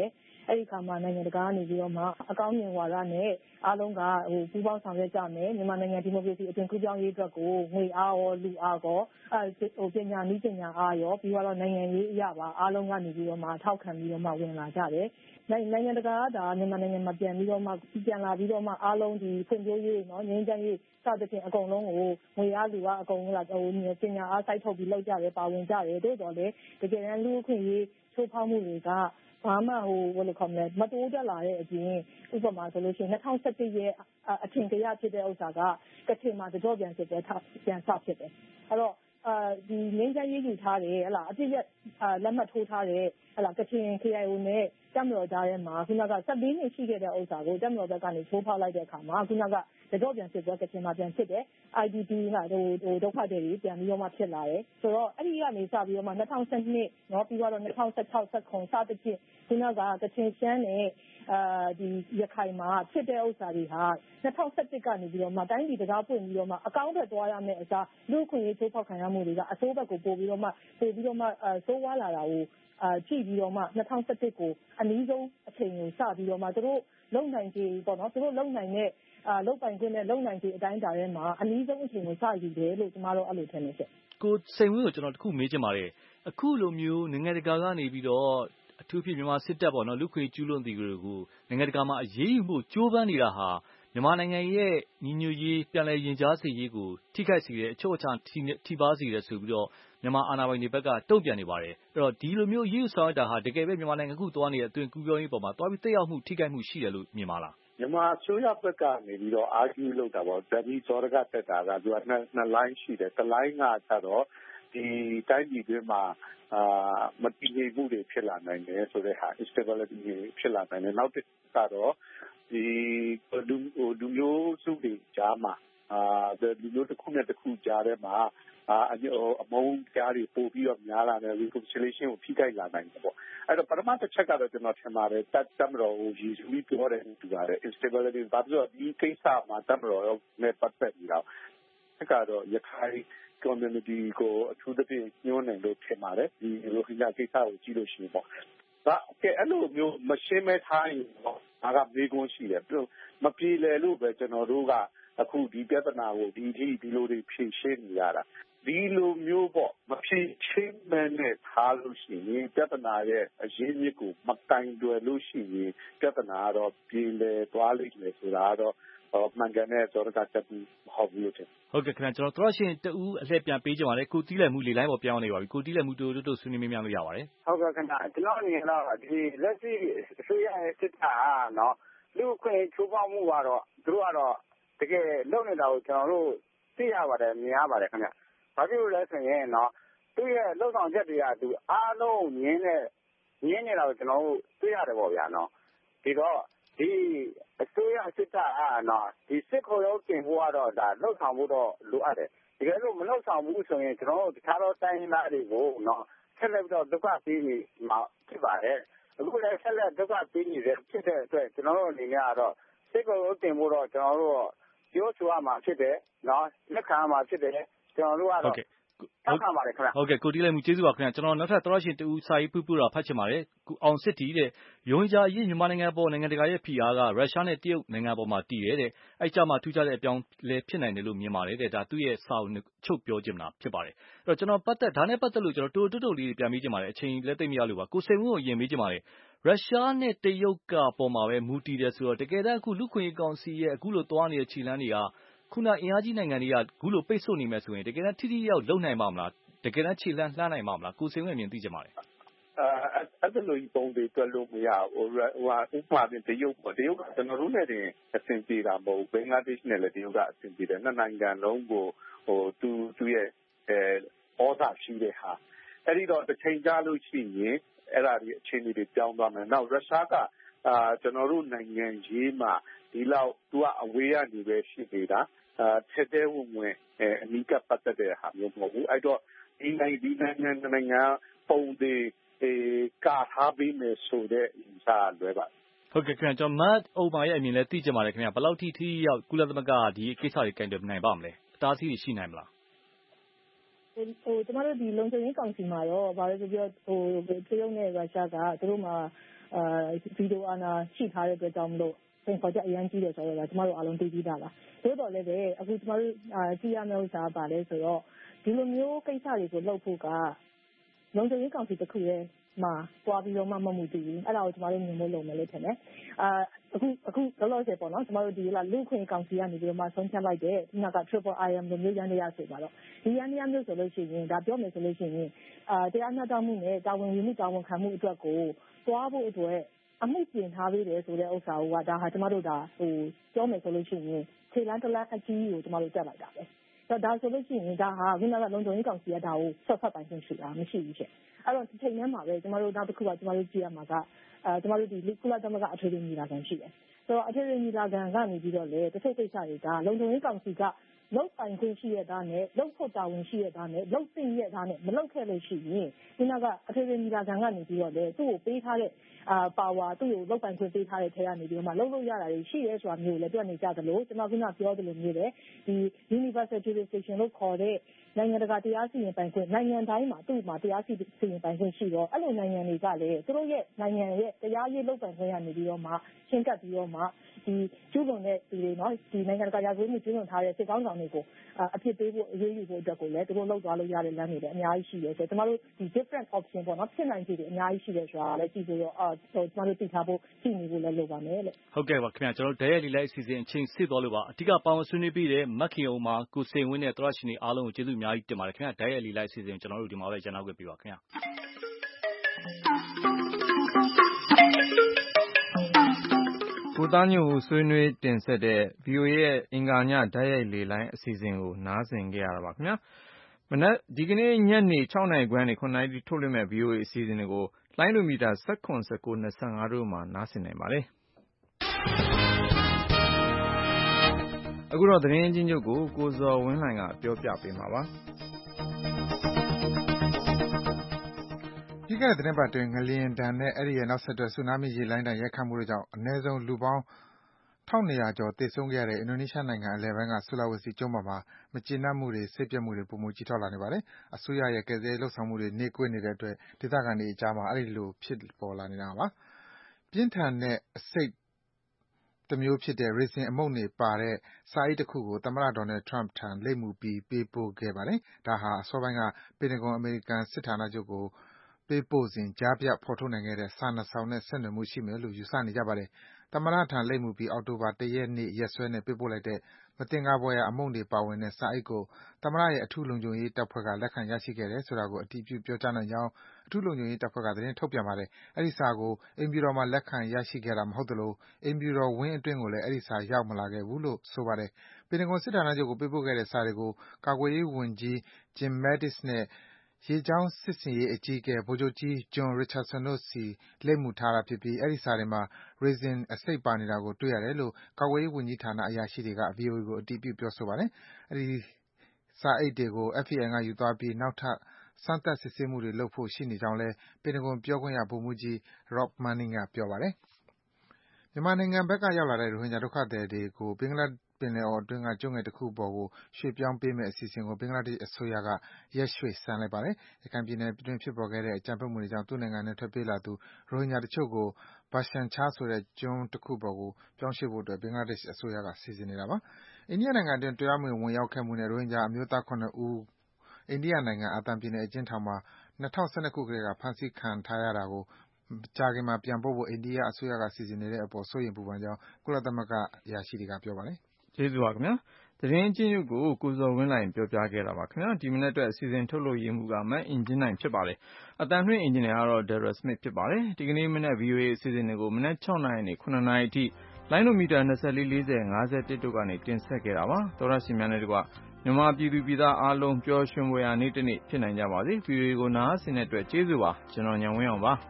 အဲဒီအခါမှာနိုင်ငံတကာကနေပြီးတော့မှအကောင်းမြင်ဝါဒနဲ့အားလုံးကဟိုပူးပေါင်းဆောင်ရွက်ကြမယ်မြန်မာနိုင်ငံဒီမိုကရေစီအသွင်ကူးပြောင်းရေးအတွက်ကိုငွေအားရောလူအားရောအဲဟိုပညာနည်းပညာအားရောပြီးတော့နိုင်ငံရေးအရာပါအားလုံးကနေပြီးတော့မှထောက်ခံပြီးတော့မှဝင်လာကြတယ်နိုင်ငံတကာကဒါမြန်မာနိုင်ငံမှာပြန်ပြီးတော့မှပြန်လာပြီးတော့မှအားလုံးဒီဖွံ့ဖြိုးရေးနော်ငြိမ်းချမ်းရေးစသဖြင့်အကုန်လုံးကိုငွေအားလူအားအကုန်လုံးလာဟိုပညာအားစိုက်ထုတ်ပြီးလုပ်ကြတယ်ပါဝင်ကြတယ်တို့တော့လေတကယ်တမ်းလူ့အခွင့်အရေးချိုးဖောက်မှုတွေကဘာမှဟိုဘယ်လိုခေါ်မလဲမတိုးတက်လာတဲ့အပြင်ဥပမာဆိုလို့ရှိရင်၂၀၁၁ရဲ့အထင်ကရဖြစ်တဲ့ဥစ္စာကကချင်မှာတကြော့ပြန်ဖြစ်တယ်ပြန်စဖြစ်တယ်အဲ့တော့အာဒီငင်းချရေးယူထားတယ်ဟလားအပြည့်ရဲ့လက်မှတ်ထိုးထားတယ်ဟလားကချင် K I O နဲ့တက်မတော်ကြားထဲမှာခုနက၁၄နှစ်ရှိခဲ့တဲ့ဥစ္စာကိုတက်မတော်ဘက်ကနေထိုးဖောက်လိုက်တဲ့အခါမှာခုနကတကြော့ပြန်ဖြစ်သွားကချင်မှာပြန်ဖြစ်တယ် I D P ကဟိုဟိုဒုက္ခတွေပြန်ပြီးတော့မှဖြစ်လာတယ်ဆိုတော့အဲ့ဒီကနေစပြီးတော့မှ၂၀၁၂เนาะပြီးတော့၂၀၁၆ ၁၇စသဖြင့်ခုနကကချင်ရှမ်းနဲ့အာဒီရခိုင်မှာဖြစ်တဲ့ဥစ္စာတွေဟာ၂၀၁၁ကနေပြီးတော့မှတိုင်းပြည်တရားပွင့်ပြီးတော့မှအကောင့်ဘက်သွားရမယ့်အစားလူ့ခွင့်ရေးချိုးဖောက်ခံရမှုတွေကအစိုးဘက်ကိုပို့ပြီးတော့မှပို့ပြီးတော့မှအစိုးဝါလာတာကိုအာကြည့်ပြီးတော့မှ၂၀၁၁ကိုအနည်းဆုံးအချိန်ကိုစပြီးတော့မှသူတို့လုံနိုင်ကြပေါ့နော်သူတို့လုံနိုင်တဲ့အာလုံပိုင်ခွင့်နဲ့လုံနိုင်တဲ့အတိုင်းတာထဲမှာအနည်းဆုံးအချိန်ကိုစယူတယ်လို့ကျမတို့အဲ့လိုထင်နေချက်ကိုစိန်ဝင်းကိုကျွန်တော်တခုမေးချင်ပါတယ်အခုလိုမျိုးနိုင်ငံတကာကနေပြီးတော့အထူးဖြစ်မြန်မာစစ်တပ်ပေါ့နော်လူခွေကျူးလွန်သူတွေကိုနိုင်ငံတကာမှာအရေးယူမှုကြိုးပမ်းနေတာဟာမြန်မာနိုင်ငံရဲ့ညီညွတ်ရေးပြန်လည်ရင်ကြားစေရေးကိုထိခိုက်စေတဲ့အချို့အချာထိပါစေတယ်ဆိုပြီးတော့မြန်မာအာဏာပိုင်တွေဘက်ကတုံ့ပြန်နေပါတယ်အဲ့တော့ဒီလိုမျိုးအရေးယူဆောင်ရတာဟာတကယ်ပဲမြန်မာနိုင်ငံအခုသွားနေတဲ့အသွင်ကူးပြောင်းရေးပေါ်မှာသွားပြီးတက်ရောက်မှုထိခိုက်မှုရှိတယ်လို့မြင်ပါလားမြန်မာအစိုးရဘက်ကနေပြီးတော့ argue လုပ်တာပေါ့ဗီဇော်ရကတက်တာကသူကနှစ်နှစ် line ရှိတယ်တစ် line ကကျတော့ဒီတိုင်းပြည်တွင်းမှာအာမတည်ငြိမ်မှုတွေဖြစ်လာနိုင်တယ်ဆိုတဲ့ဟာ instability တွေဖြစ်လာနိုင်တယ်နောက်တစ်ကတော့ဒီလူလူမျိုးစုတွေကြားမှာအာလူမျိုးတစ်ခုနဲ့တစ်ခုကြားထဲမှာအာအမုန်းကြားတွေပို့ပြီးတော့များလာတယ် reconciliation ကိုဖိခိုက်လာနိုင်တယ်ပေါ့အဲ့တော့ပထမတစ်ချက်ကတော့ကျွန်တော်ထင်ပါတယ်တပ်တပ်မတော်ကိုရည်စူးပြီးပြောတယ်တူပါတယ် instability ဘာလို့လဲဒီကိစ္စမှာတပ်မတော်နဲ့ပတ်သက်ပြီးတော့အဲ့ကတော့ရခိုင် community ကိုအထူးသဖြင့်ညှိုးနှံလို့ထင်ပါတယ်ဒီရိုဟင်ဂျာကိစ္စကိုကြည့်လို့ရှိရင်ပေါ့ဒါကဲအဲ့လိုမျိုးမရှင်းမဲထားရင်တော့ဒါကမေးခွန်းရှိတယ်ပြီးတော့မပြေလည်လို့ပဲကျွန်တော်တို့ကအခုဒီပြဿနာကိုဒီဒီဒီလိုတွေဖြေရှင်းနေရတာဒီလိုမျိုးပေါ့မဖြေရှင်းမဲနဲ့ထားလို့ရှိရင်ပြဿနာရဲ့အရင်းမြစ်ကိုမတိုင်တွယ်လို့ရှိရင်ပြဿနာကတော့ပြေလည်သွားလိမ့်မယ်ဆိုတာကတော့မှန်ကန်တဲ့သောရကတက်ပြီးဟောပြီးလို့တယ်ဟုတ်ကဲ့ခင်ဗျာကျွန်တော်တို့ရှင်တူအလှည့်ပြန်ပေးကြပါလေကိုတီးလက်မှုလေလိုင်းပေါ်ပြောင်းနေပါပြီကိုတီးလက်မှုတို့တို့တို့ဆွေးနွေးမြင်လို့ရပါတယ်ဟုတ်ကဲ့ခင်ဗျာကျွန်တော်အနေနဲ့တော့ဒီလက်ရှိအစိုးရရဲ့စစ်တပ်ဟာနော်လူခွင့်ချိုးဖောက်မှုကတော့သူတို့ကတော့တကယ်လုပ်နေတာကိုကျွန်တော်တို့သိရပါတယ်မြင်ရပါတယ်ခင်ဗျာဘာဖြစ်လို့လဲဆိုရင်နော်သူ့ရဲ့လုံဆောင်ချက်တွေကသူအားလုံးငင်းနေငင်းနေတာကိုကျွန်တော်တို့သိရတယ်ပေါ့ဗျာနော်ဒီတော့ဒီအစိုးရစစ်တပ်ဟာနော်ဒီစစ်ခေါ်ရုံးတင်ဖို့ကတော့ဒါလှုပ်ဆောင်ဖို့တော့လိုအပ်တယ်တကယ်လို့မလှုပ်ဆောင်ဘူးဆိုရင်ကျွန်တော်တို့တခြားသောတိုင်းသားတွေကိုနော်ဆက်လက်ပြီးတော့ဒုက္ခပေးနေမှာဖြစ်ပါတယ်အခုလည်းဆက်လက်ဒုက္ခပေးနေတဲ့ဖြစ်တဲ့အတွက်ကျွန်တော်တို့အနေနဲ့ကတော့စစ်ခေါ်ရုံးတင်ဖို့တော့ကျွန်တော်တို့ပြောဆိုရမှာဖြစ်တယ်နော်လက်ခံရမှာဖြစ်တယ်ကျွန်တော်တို့ကတော့ဟုတ်ကဲ့ပါတယ်ခင်ဗျဟုတ်ကဲ့ကိုတီးလိုက်မှုကျေးဇူးပါခင်ဗျကျွန်တော်နောက်ထပ်သောရရှင်တူစာရေးပူပူတာဖတ်ချင်ပါတယ်ကိုအောင်စစ်တီတဲ့ရိုဟင်ဂျာအရေးမြန်မာနိုင်ငံပေါ်နိုင်ငံတကာရဲ့ဖိအားကရုရှားနဲ့တရုတ်နိုင်ငံပေါ်မှာတည်တယ်တဲ့အဲ့ကြမှာထူးခြားတဲ့အပြောင်းလဲဖြစ်နိုင်တယ်လို့မြင်ပါတယ်တဲ့ဒါသူ့ရဲ့စာအုပ်ချုပ်ပြောခြင်းတာဖြစ်ပါတယ်အဲ့တော့ကျွန်တော်ပတ်သက်ဒါနဲ့ပတ်သက်လို့ကျွန်တော်တိုးတိုးတိုးလေးပြန်မေးချင်ပါတယ်အချိန်လက်သိမ့်မရလို့ပါကိုစိန်ဝင်းကိုအရင်မေးချင်ပါတယ်ရုရှားနဲ့တရုတ်ကပေါ်မှာပဲမူတည်တယ်ဆိုတော့တကယ်တမ်းအခုလူခွင့်ရေးကောင်စီရဲ့အခုလိုသွားနေတဲ့ခြေလှမ်းတွေကခုနအင်အားကြီးနိုင်ငံတွေကအခုလိုပိတ်ဆို့နေမယ်ဆိုရင်တကယ်တမ်းထိထိရောက်လုံနိုင်ပါမလားတကယ်တမ်းခြေလှမ်းလှမ်းနိုင်ပါမလားကိုစိန်ဝင်းမြင်သိကြပါလေအဲအဲ့လိုပုံတွေတွက်လို့မရဘူးဟိုဟိုဥပမာပြင်တရုတ်ပေါ့တရုတ်ကကျွန်တော်တို့နဲ့တင်အဆင်ပြေတာမဟုတ်ဘင်္ဂလားဒေ့ရှ်နဲ့လည်းတရုတ်ကအဆင်ပြေတယ်နှစ်နိုင်ငံလုံးကိုဟိုသူသူရဲ့အဲဩဇာရှိတဲ့ဟာအဲ့ဒီတော့တစ်ချိန်ကြာလို့ရှိရင်အဲ့ဒါဒီအခြေအနေတွေပြောင်းသွားမယ်နောက်ရုရှားကအာကျွန်တော်တို့နိုင်ငံရေးမှာဒီလောက်သူကအဝေးကနေပဲရှိနေတာအာထဲထဲဝင်ဝင်အနီးကပ်ပတ်သက်တဲ့ဟာမျိုးမဟုတ်ဘူးအဲ့တော့ဒီနိုင်ငံဒီနိုင်ငံနိုင်ငံပုံတွေကာထားပြီးမယ်ဆိုတဲ့စာလွဲပါဟုတ်ကဲ့ခင်ဗျာကျွန်တော်မတ်အိုဘာရဲ့အမြင်လဲသိကြပါတယ်ခင်ဗျာဘယ်လောက်ထိထိရောက်ကုလသမဂ္ဂဒီကိစ္စတွေကင်တွယ်နိုင်ပါမလဲအတားအဆီးရှိနိုင်မလားဟိုကျမတို့ဒီလုံခြုံရေးကောင်စီမှာတော့ဘာလို့ဆိုပြီးတော့ဟိုတရုတ်နဲ့ရုရှားကသူတို့မှာဟဗီဒီယိုအာဏာရှိထားတဲ့အတွက်ကြောင့်မလို့စိန်ခေါ်ချက်အရန်ကြီးတယ်ဆိုတော့ကျမတို့အားလုံးသိပြီးသားပါသို့တော်လည်းပဲအခုကျမတို့ကြည့်ရမယ့်ဥစ္စာပါလဲဆိုတော့ဒီလိုမျိုးကိစ္စတွေကိုလုပ်ဖို့ကလုံခြုံရေးကောင်စီတစ်ခုရဲ့မှာတွားပြီးတော့မှမမှုတည်ဘူးအဲ့ဒါကိုကျမတို့မြင်လို့လုပ်မယ်လို့ထင်တယ်အာအခုအခုလောလောဆယ်ပေါ့နော်ကျမတို့ဒီလာလူခွင့်ကောင်စီကနေပြီးတော့မှဆုံးဖြတ်လိုက်တဲ့ဒီက Triple I M လိုမျိုးရန်တရားဆိုပါတော့ဒီရန်တရားမျိုးဆိုလို့ရှိရင်ဒါပြောမယ်ဆိုလို့ရှိရင်အာတရားမျှတမှုနဲ့တာဝန်ယူမှုတာဝန်ခံမှုအတွက်ကိုတွားဖို့အတွက်အမှုပြင်ထားပေးတယ်ဆိုတဲ့ဥစ္စာကဒါဟာကျမတို့ဒါဟိုပြောမယ်ဆိုလို့ရှိရင်ခြေလမ်းတစ်လမ်းအကြီးကိုကျမတို့တက်လိုက်တာပဲဆိုတော့ဒါဆိုလို့ရှိရင်ဒါဟာခုနကလုံခြုံရေးကောင်စီကဒါကိုဆက်ဖက်ပိုင်ခွင့်ရှိတာမရှိဘူးချက်အဲ့တော့ဒီချိန်ထဲမှာပဲကျမတို့နောက်တစ်ခုကကျမတို့ကြည့်ရမှာကအဲကျမတို့ဒီကုလသမဂ္ဂအထွေထွေညီလာခံရှိတယ်ဆိုတော့အထွေထွေညီလာခံကနေပြီးတော့လေတစ်ချို့ကိစ္စတွေကလုံခြုံရေးကောင်စီကလောက်ပိုင်ခွင့်ရှိရတာနဲ့လောက်ဖို့တာဝန်ရှိရတာနဲ့လောက်သိရတာနဲ့မလောက်ခဲ့လို့ရှိရင်ခုနကအထွေထွေညီလာခံကနေပြီးတော့လေသူ့ကိုပေးထားတဲ့အာပါဝါသူ့ကိုလောက်ပိုင်ခွင့်ပေးထားတဲ့ထဲကနေပြီးတော့မှလောက်လို့ရတာတွေရှိရဲဆိုတာမျိုးလည်းတွေ့နေကြသလိုကျွန်တော်ခုနပြောသလိုမျိုးပဲဒီ universal jurisdiction လို့ခေါ်တဲ့နိုင်ငံတကာတရားစီရင်ပိုင်ခွင့်နိုင်ငံတိုင်းမှာသူ့မှာတရားစီရင်ပိုင်ခွင့်ရှိတော့အဲ့လိုနိုင်ငံတွေကလည်းသူတို့ရဲ့နိုင်ငံရဲ့တရားရေးလောက်ပိုင်ခွင့်ရနေပြီးတော့မှရှင်းကပ်ပြီးတော့မှဒီကျူးလွန်တဲ့ဒီတွေနော်ဒီနိုင်ငံတကာရာဇဝတ်မှုကျူးလွန်ထားတဲ့စစ်ကောင်းဆောင်တွေကိုအဖြစ်ပေးဖို့အရေးယူဖို့အတွက်ကိုလည်းသူတို့လောက်သွားလို့ရတဲ့လမ်းတွေလည်းအများကြီးရှိတယ်ဆိုတော့ကျွန်တော်တို့ဒီ different option ပေါ့နော်ဖြစ်နိုင်ခြေတွေအများကြီးရှိတယ်ဆိုတာလည်းကြည့်ပြီးတော့အာကျွန်တော်တို့သိထားဖို့ကြည့်နေဖို့လည်းလိုပါမယ်လို့ဟုတ်ကဲ့ပါခင်ဗျာကျွန်တော်တို့ဒဲရလီလိုက်အစီအစဉ်အချိန်စစ်သွားလို့ပါအဓိကပါဝင်ဆွေးနွေးပြီးတဲ့မက်ခင်အောင်မှာကိုစိန်ဝင်းနဲ့သရရှင်တွေအားလုံးကိုကျေးဇူးအများကြီးတင်ပါတယ်ခင်ဗျာဒဲရလီလိုက်အစီအစဉ်ကျွန်တော်တို့ဒီမှာပဲကျန်နောက်ခဲ့ပြပါခင်ဗျာကိုသားညိုဆွေးနွေးတင်ဆက်တဲ့ ဗွီအိုအေ ရဲ့အင်္ဂါညဓာတ်ရိုက်လေလိုင်းအစီအစဉ်ကိုနားဆင်ကြရတာပါခင်ဗျာမနက်ဒီကနေ့ညနေ၆နာရီခွဲနဲ့၇နာရီထုတ်လွှင့်မဲ့ ဗွီအိုအေ အစီအစဉ်တွေကိုလိုင်းဒိုမီတာ၁၇ ၁၉ ၂၅တို့မှာနားဆင်နိုင်ပါတယ်အခုတော့သတင်းချင်းချုပ်ကိုကိုဇော်ဝင်းလှိုင်ကပြောပြပေးမှာပါပြီးခဲ့တဲ့သတင်းပတ်တွင်ငလျင်ဒဏ်နဲ့အဲ့ဒီရဲ့နောက်ဆက်တွဲဆူနာမီရေလိုင်းတန်ရိုက်ခတ်မှုတို့ကြောင့်အနည်းဆုံးလူပေါင်းတစ်ထောင်နှစ်ရာကျော်သေဆုံးခဲ့ရတဲ့အင်ဒိုနီးရှားနိုင်ငံအလယ်ပိုင်းကဆူလာဝစီကျွန်းပေါ်မှာမကျေနပ်မှုတွေစိတ်ပျက်မှုတွေပိုမိုကြီးထွားလာနေပါတယ်။အစိုးရရဲ့ကယ်ဆယ်ရေးလုပ်ဆောင်မှုတွေနှေးကွေးနေတဲ့အတွက်ဒေသခံတွေအကြားမှာအဲ့ဒီလိုဖြစ်ပေါ်လာနေတာပါ။ပြင်းထန်တဲ့အဆိပ်တစ်မျိုးဖြစ်တဲ့ resin အမှုန့်တွေပါတဲ့စာအိတ်တစ်ခုကိုသမ္မတ Donald Trump ထံလိပ်မူပြီးပေးပို့ခဲ့ပါတယ်။ဒါဟာအစောပိုင်းကပင်တဂွန်အမေရိကန်စစ်ဌာနချုပ်ကိုပေးပို့စဉ်ကြားဖြတ်ဖော်ထုတ်နိုင်ခဲ့တဲ့စာနှစ်စောင်နဲ့ဆက်နွယ်မှုရှိမယ်လို့ယူဆနေကြပါတယ်။သမ္မတထံလိပ်မူပြီးအောက်တိုဘာလတစ်ရက်နေ့ရက်စွဲနဲ့ပေးပို့လိုက်တဲ့မသင်္ကာဖွယ်ရာအမှုန့်တွေပါဝင်တဲ့စာအိတ်ကိုသမ္မတရဲ့အထူးလုံခြုံရေးတပ်ဖွဲ့ကလက်ခံရရှိခဲ့တယ်ဆိုတာကိုအတည်ပြုပြောကြားနိုင်ကြောင်းအထူးလုံခြုံရေးတပ်ဖွဲ့ကသတင်းထုတ်ပြန်ပါတယ်။အဲဒီစာကိုအိမ်ဖြူတော်မှာလက်ခံရရှိခဲ့တာမဟုတ်သလိုအိမ်ဖြူတော်ဝင်းအတွင်းကိုလည်းအဲဒီစာရောက်မလာခဲ့ဘူးလို့ဆိုပါတယ်။ပင်တဂွန်စစ်ဌာနချုပ်ကိုပေးပို့ခဲ့တဲ့စာတွေကိုကာကွယ်ရေးဝန်ကြီး Jim Mattis နဲ့ရေကြောင်းစစ်ဆင်ရေးအကြီးအကဲဗိုလ်ချုပ်ကြီး John Richardson တို့ဆီလိပ်မူထားတာဖြစ်ပြီးအဲဒီစာတွေမှာ resin အဆိပ်ပါနေတာကိုတွေ့ရတယ်လို့ကာကွယ်ရေးဝန်ကြီးဌာနအရာရှိတွေက ဗွီအိုအေကိုအတည်ပြုပြောဆိုပါတယ်။အဲဒီစာအိတ်တွေကို F B I ကယူသွားပြီးနောက်ထပ်စမ်းသပ်စစ်ဆေးမှုတွေလုပ်ဖို့ရှိနေကြောင်းလည်းပင်တဂွန်ပြောခွင့်ရဗိုလ်မှူးကြီး Rob Manning ကပြောပါတယ်။မြန်မာနိုင်ငံဘက်ကရောက်လာတဲ့ရိုဟင်ဂျာဒုက္ခသည်တွေကိုဘင်္ဂလားပင်လယ်အော်အတွင်းကကျွန်းငယ်တခုပေါ်ကိုရွှေ့ပြောင်းပေးမယ့်အစီအစဉ်ကိုဘင်္ဂလားဒေ့ရှ်အစိုးရကရက်ရွှေ့ဆိုင်းလိုက်ပါတယ်။ရခိုင်ပြည်နယ်အတွင်းဖြစ်ပေါ်ခဲ့တဲ့အကြမ်းဖက်မှုတွေကြောင့်သူ့နိုင်ငံထဲထွက်ပြေးလာသူရိုဟင်ဂျာတချို့ကိုBhasan Char ဆိုတဲ့ကျွန်းတခုပေါ်ကိုပြောင်းရွှေ့ဖို့အတွက်ဘင်္ဂလားဒေ့ရှ်အစိုးရကစီစဉ်နေတာပါ။အိန္ဒိယနိုင်ငံအတွင်းတရားမဝင်ဝင်ရောက်ခဲ့မှုနဲ့ရိုဟင်ဂျာအမျိုးသား ၇ ဦးအိန္ဒိယနိုင်ငံအာသံပြည်နယ်အကျဉ်းထောင်မှာ၂၀၁၂ခုကတည်းကဖမ်းဆီးခံထားရတာကိုမကြာခင်မှာပြန်ပို့ဖို့အိန္ဒိယအစိုးရကစီစဉ်နေတဲ့အပေါ်စိုးရိမ်ပူပန်ကြောင်းကုလသမဂ္ဂအရာရှိတွေကပြောပါတယ်။ကျေးဇူးပါခင်ဗျာ။သတင်းချင်းချုပ်ကိုကိုဇော်ဝင်းလှိုင်ပြောပြခဲ့တာပါခင်ဗျာ။ဒီမနေ့အတွက်အစီအစဉ်ထုတ်လို့ရမှုကမတ်အင်ဂျင်နိုင်ဖြစ်ပါတယ်။အတန်လွှင့်အင်ဂျင်နီယာကတော့ Daryl Smith ဖြစ်ပါတယ်။ဒီကနေ့မနေ့ ဗွီအိုအေအစီအစဉ်တွေကိုမနေ့၆နာရီနဲ့၇နာရီအထိလိုင်းဒိုမီတာ၂၄ ၄၀ ၅၁တို့ကနေတင်ဆက်ခဲ့တာပါ။သောရရှင်များနဲ့တကွမြန်မာပြည်သူပြည်သားအားလုံးပျော်ရွှင်ဖွယ်ရာနေ့တစ်နေ့ဖြစ်နိုင်ကြပါစေ။ ဗွီအိုအေကိုနားဆင်တဲ့အတွက်ကျေးဇူးပါ။ကျွန်တော်ဉာဏ်ဝင်းအောင်ပါ။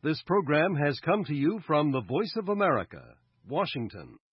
This program has come to you from the Voice of America, Washington.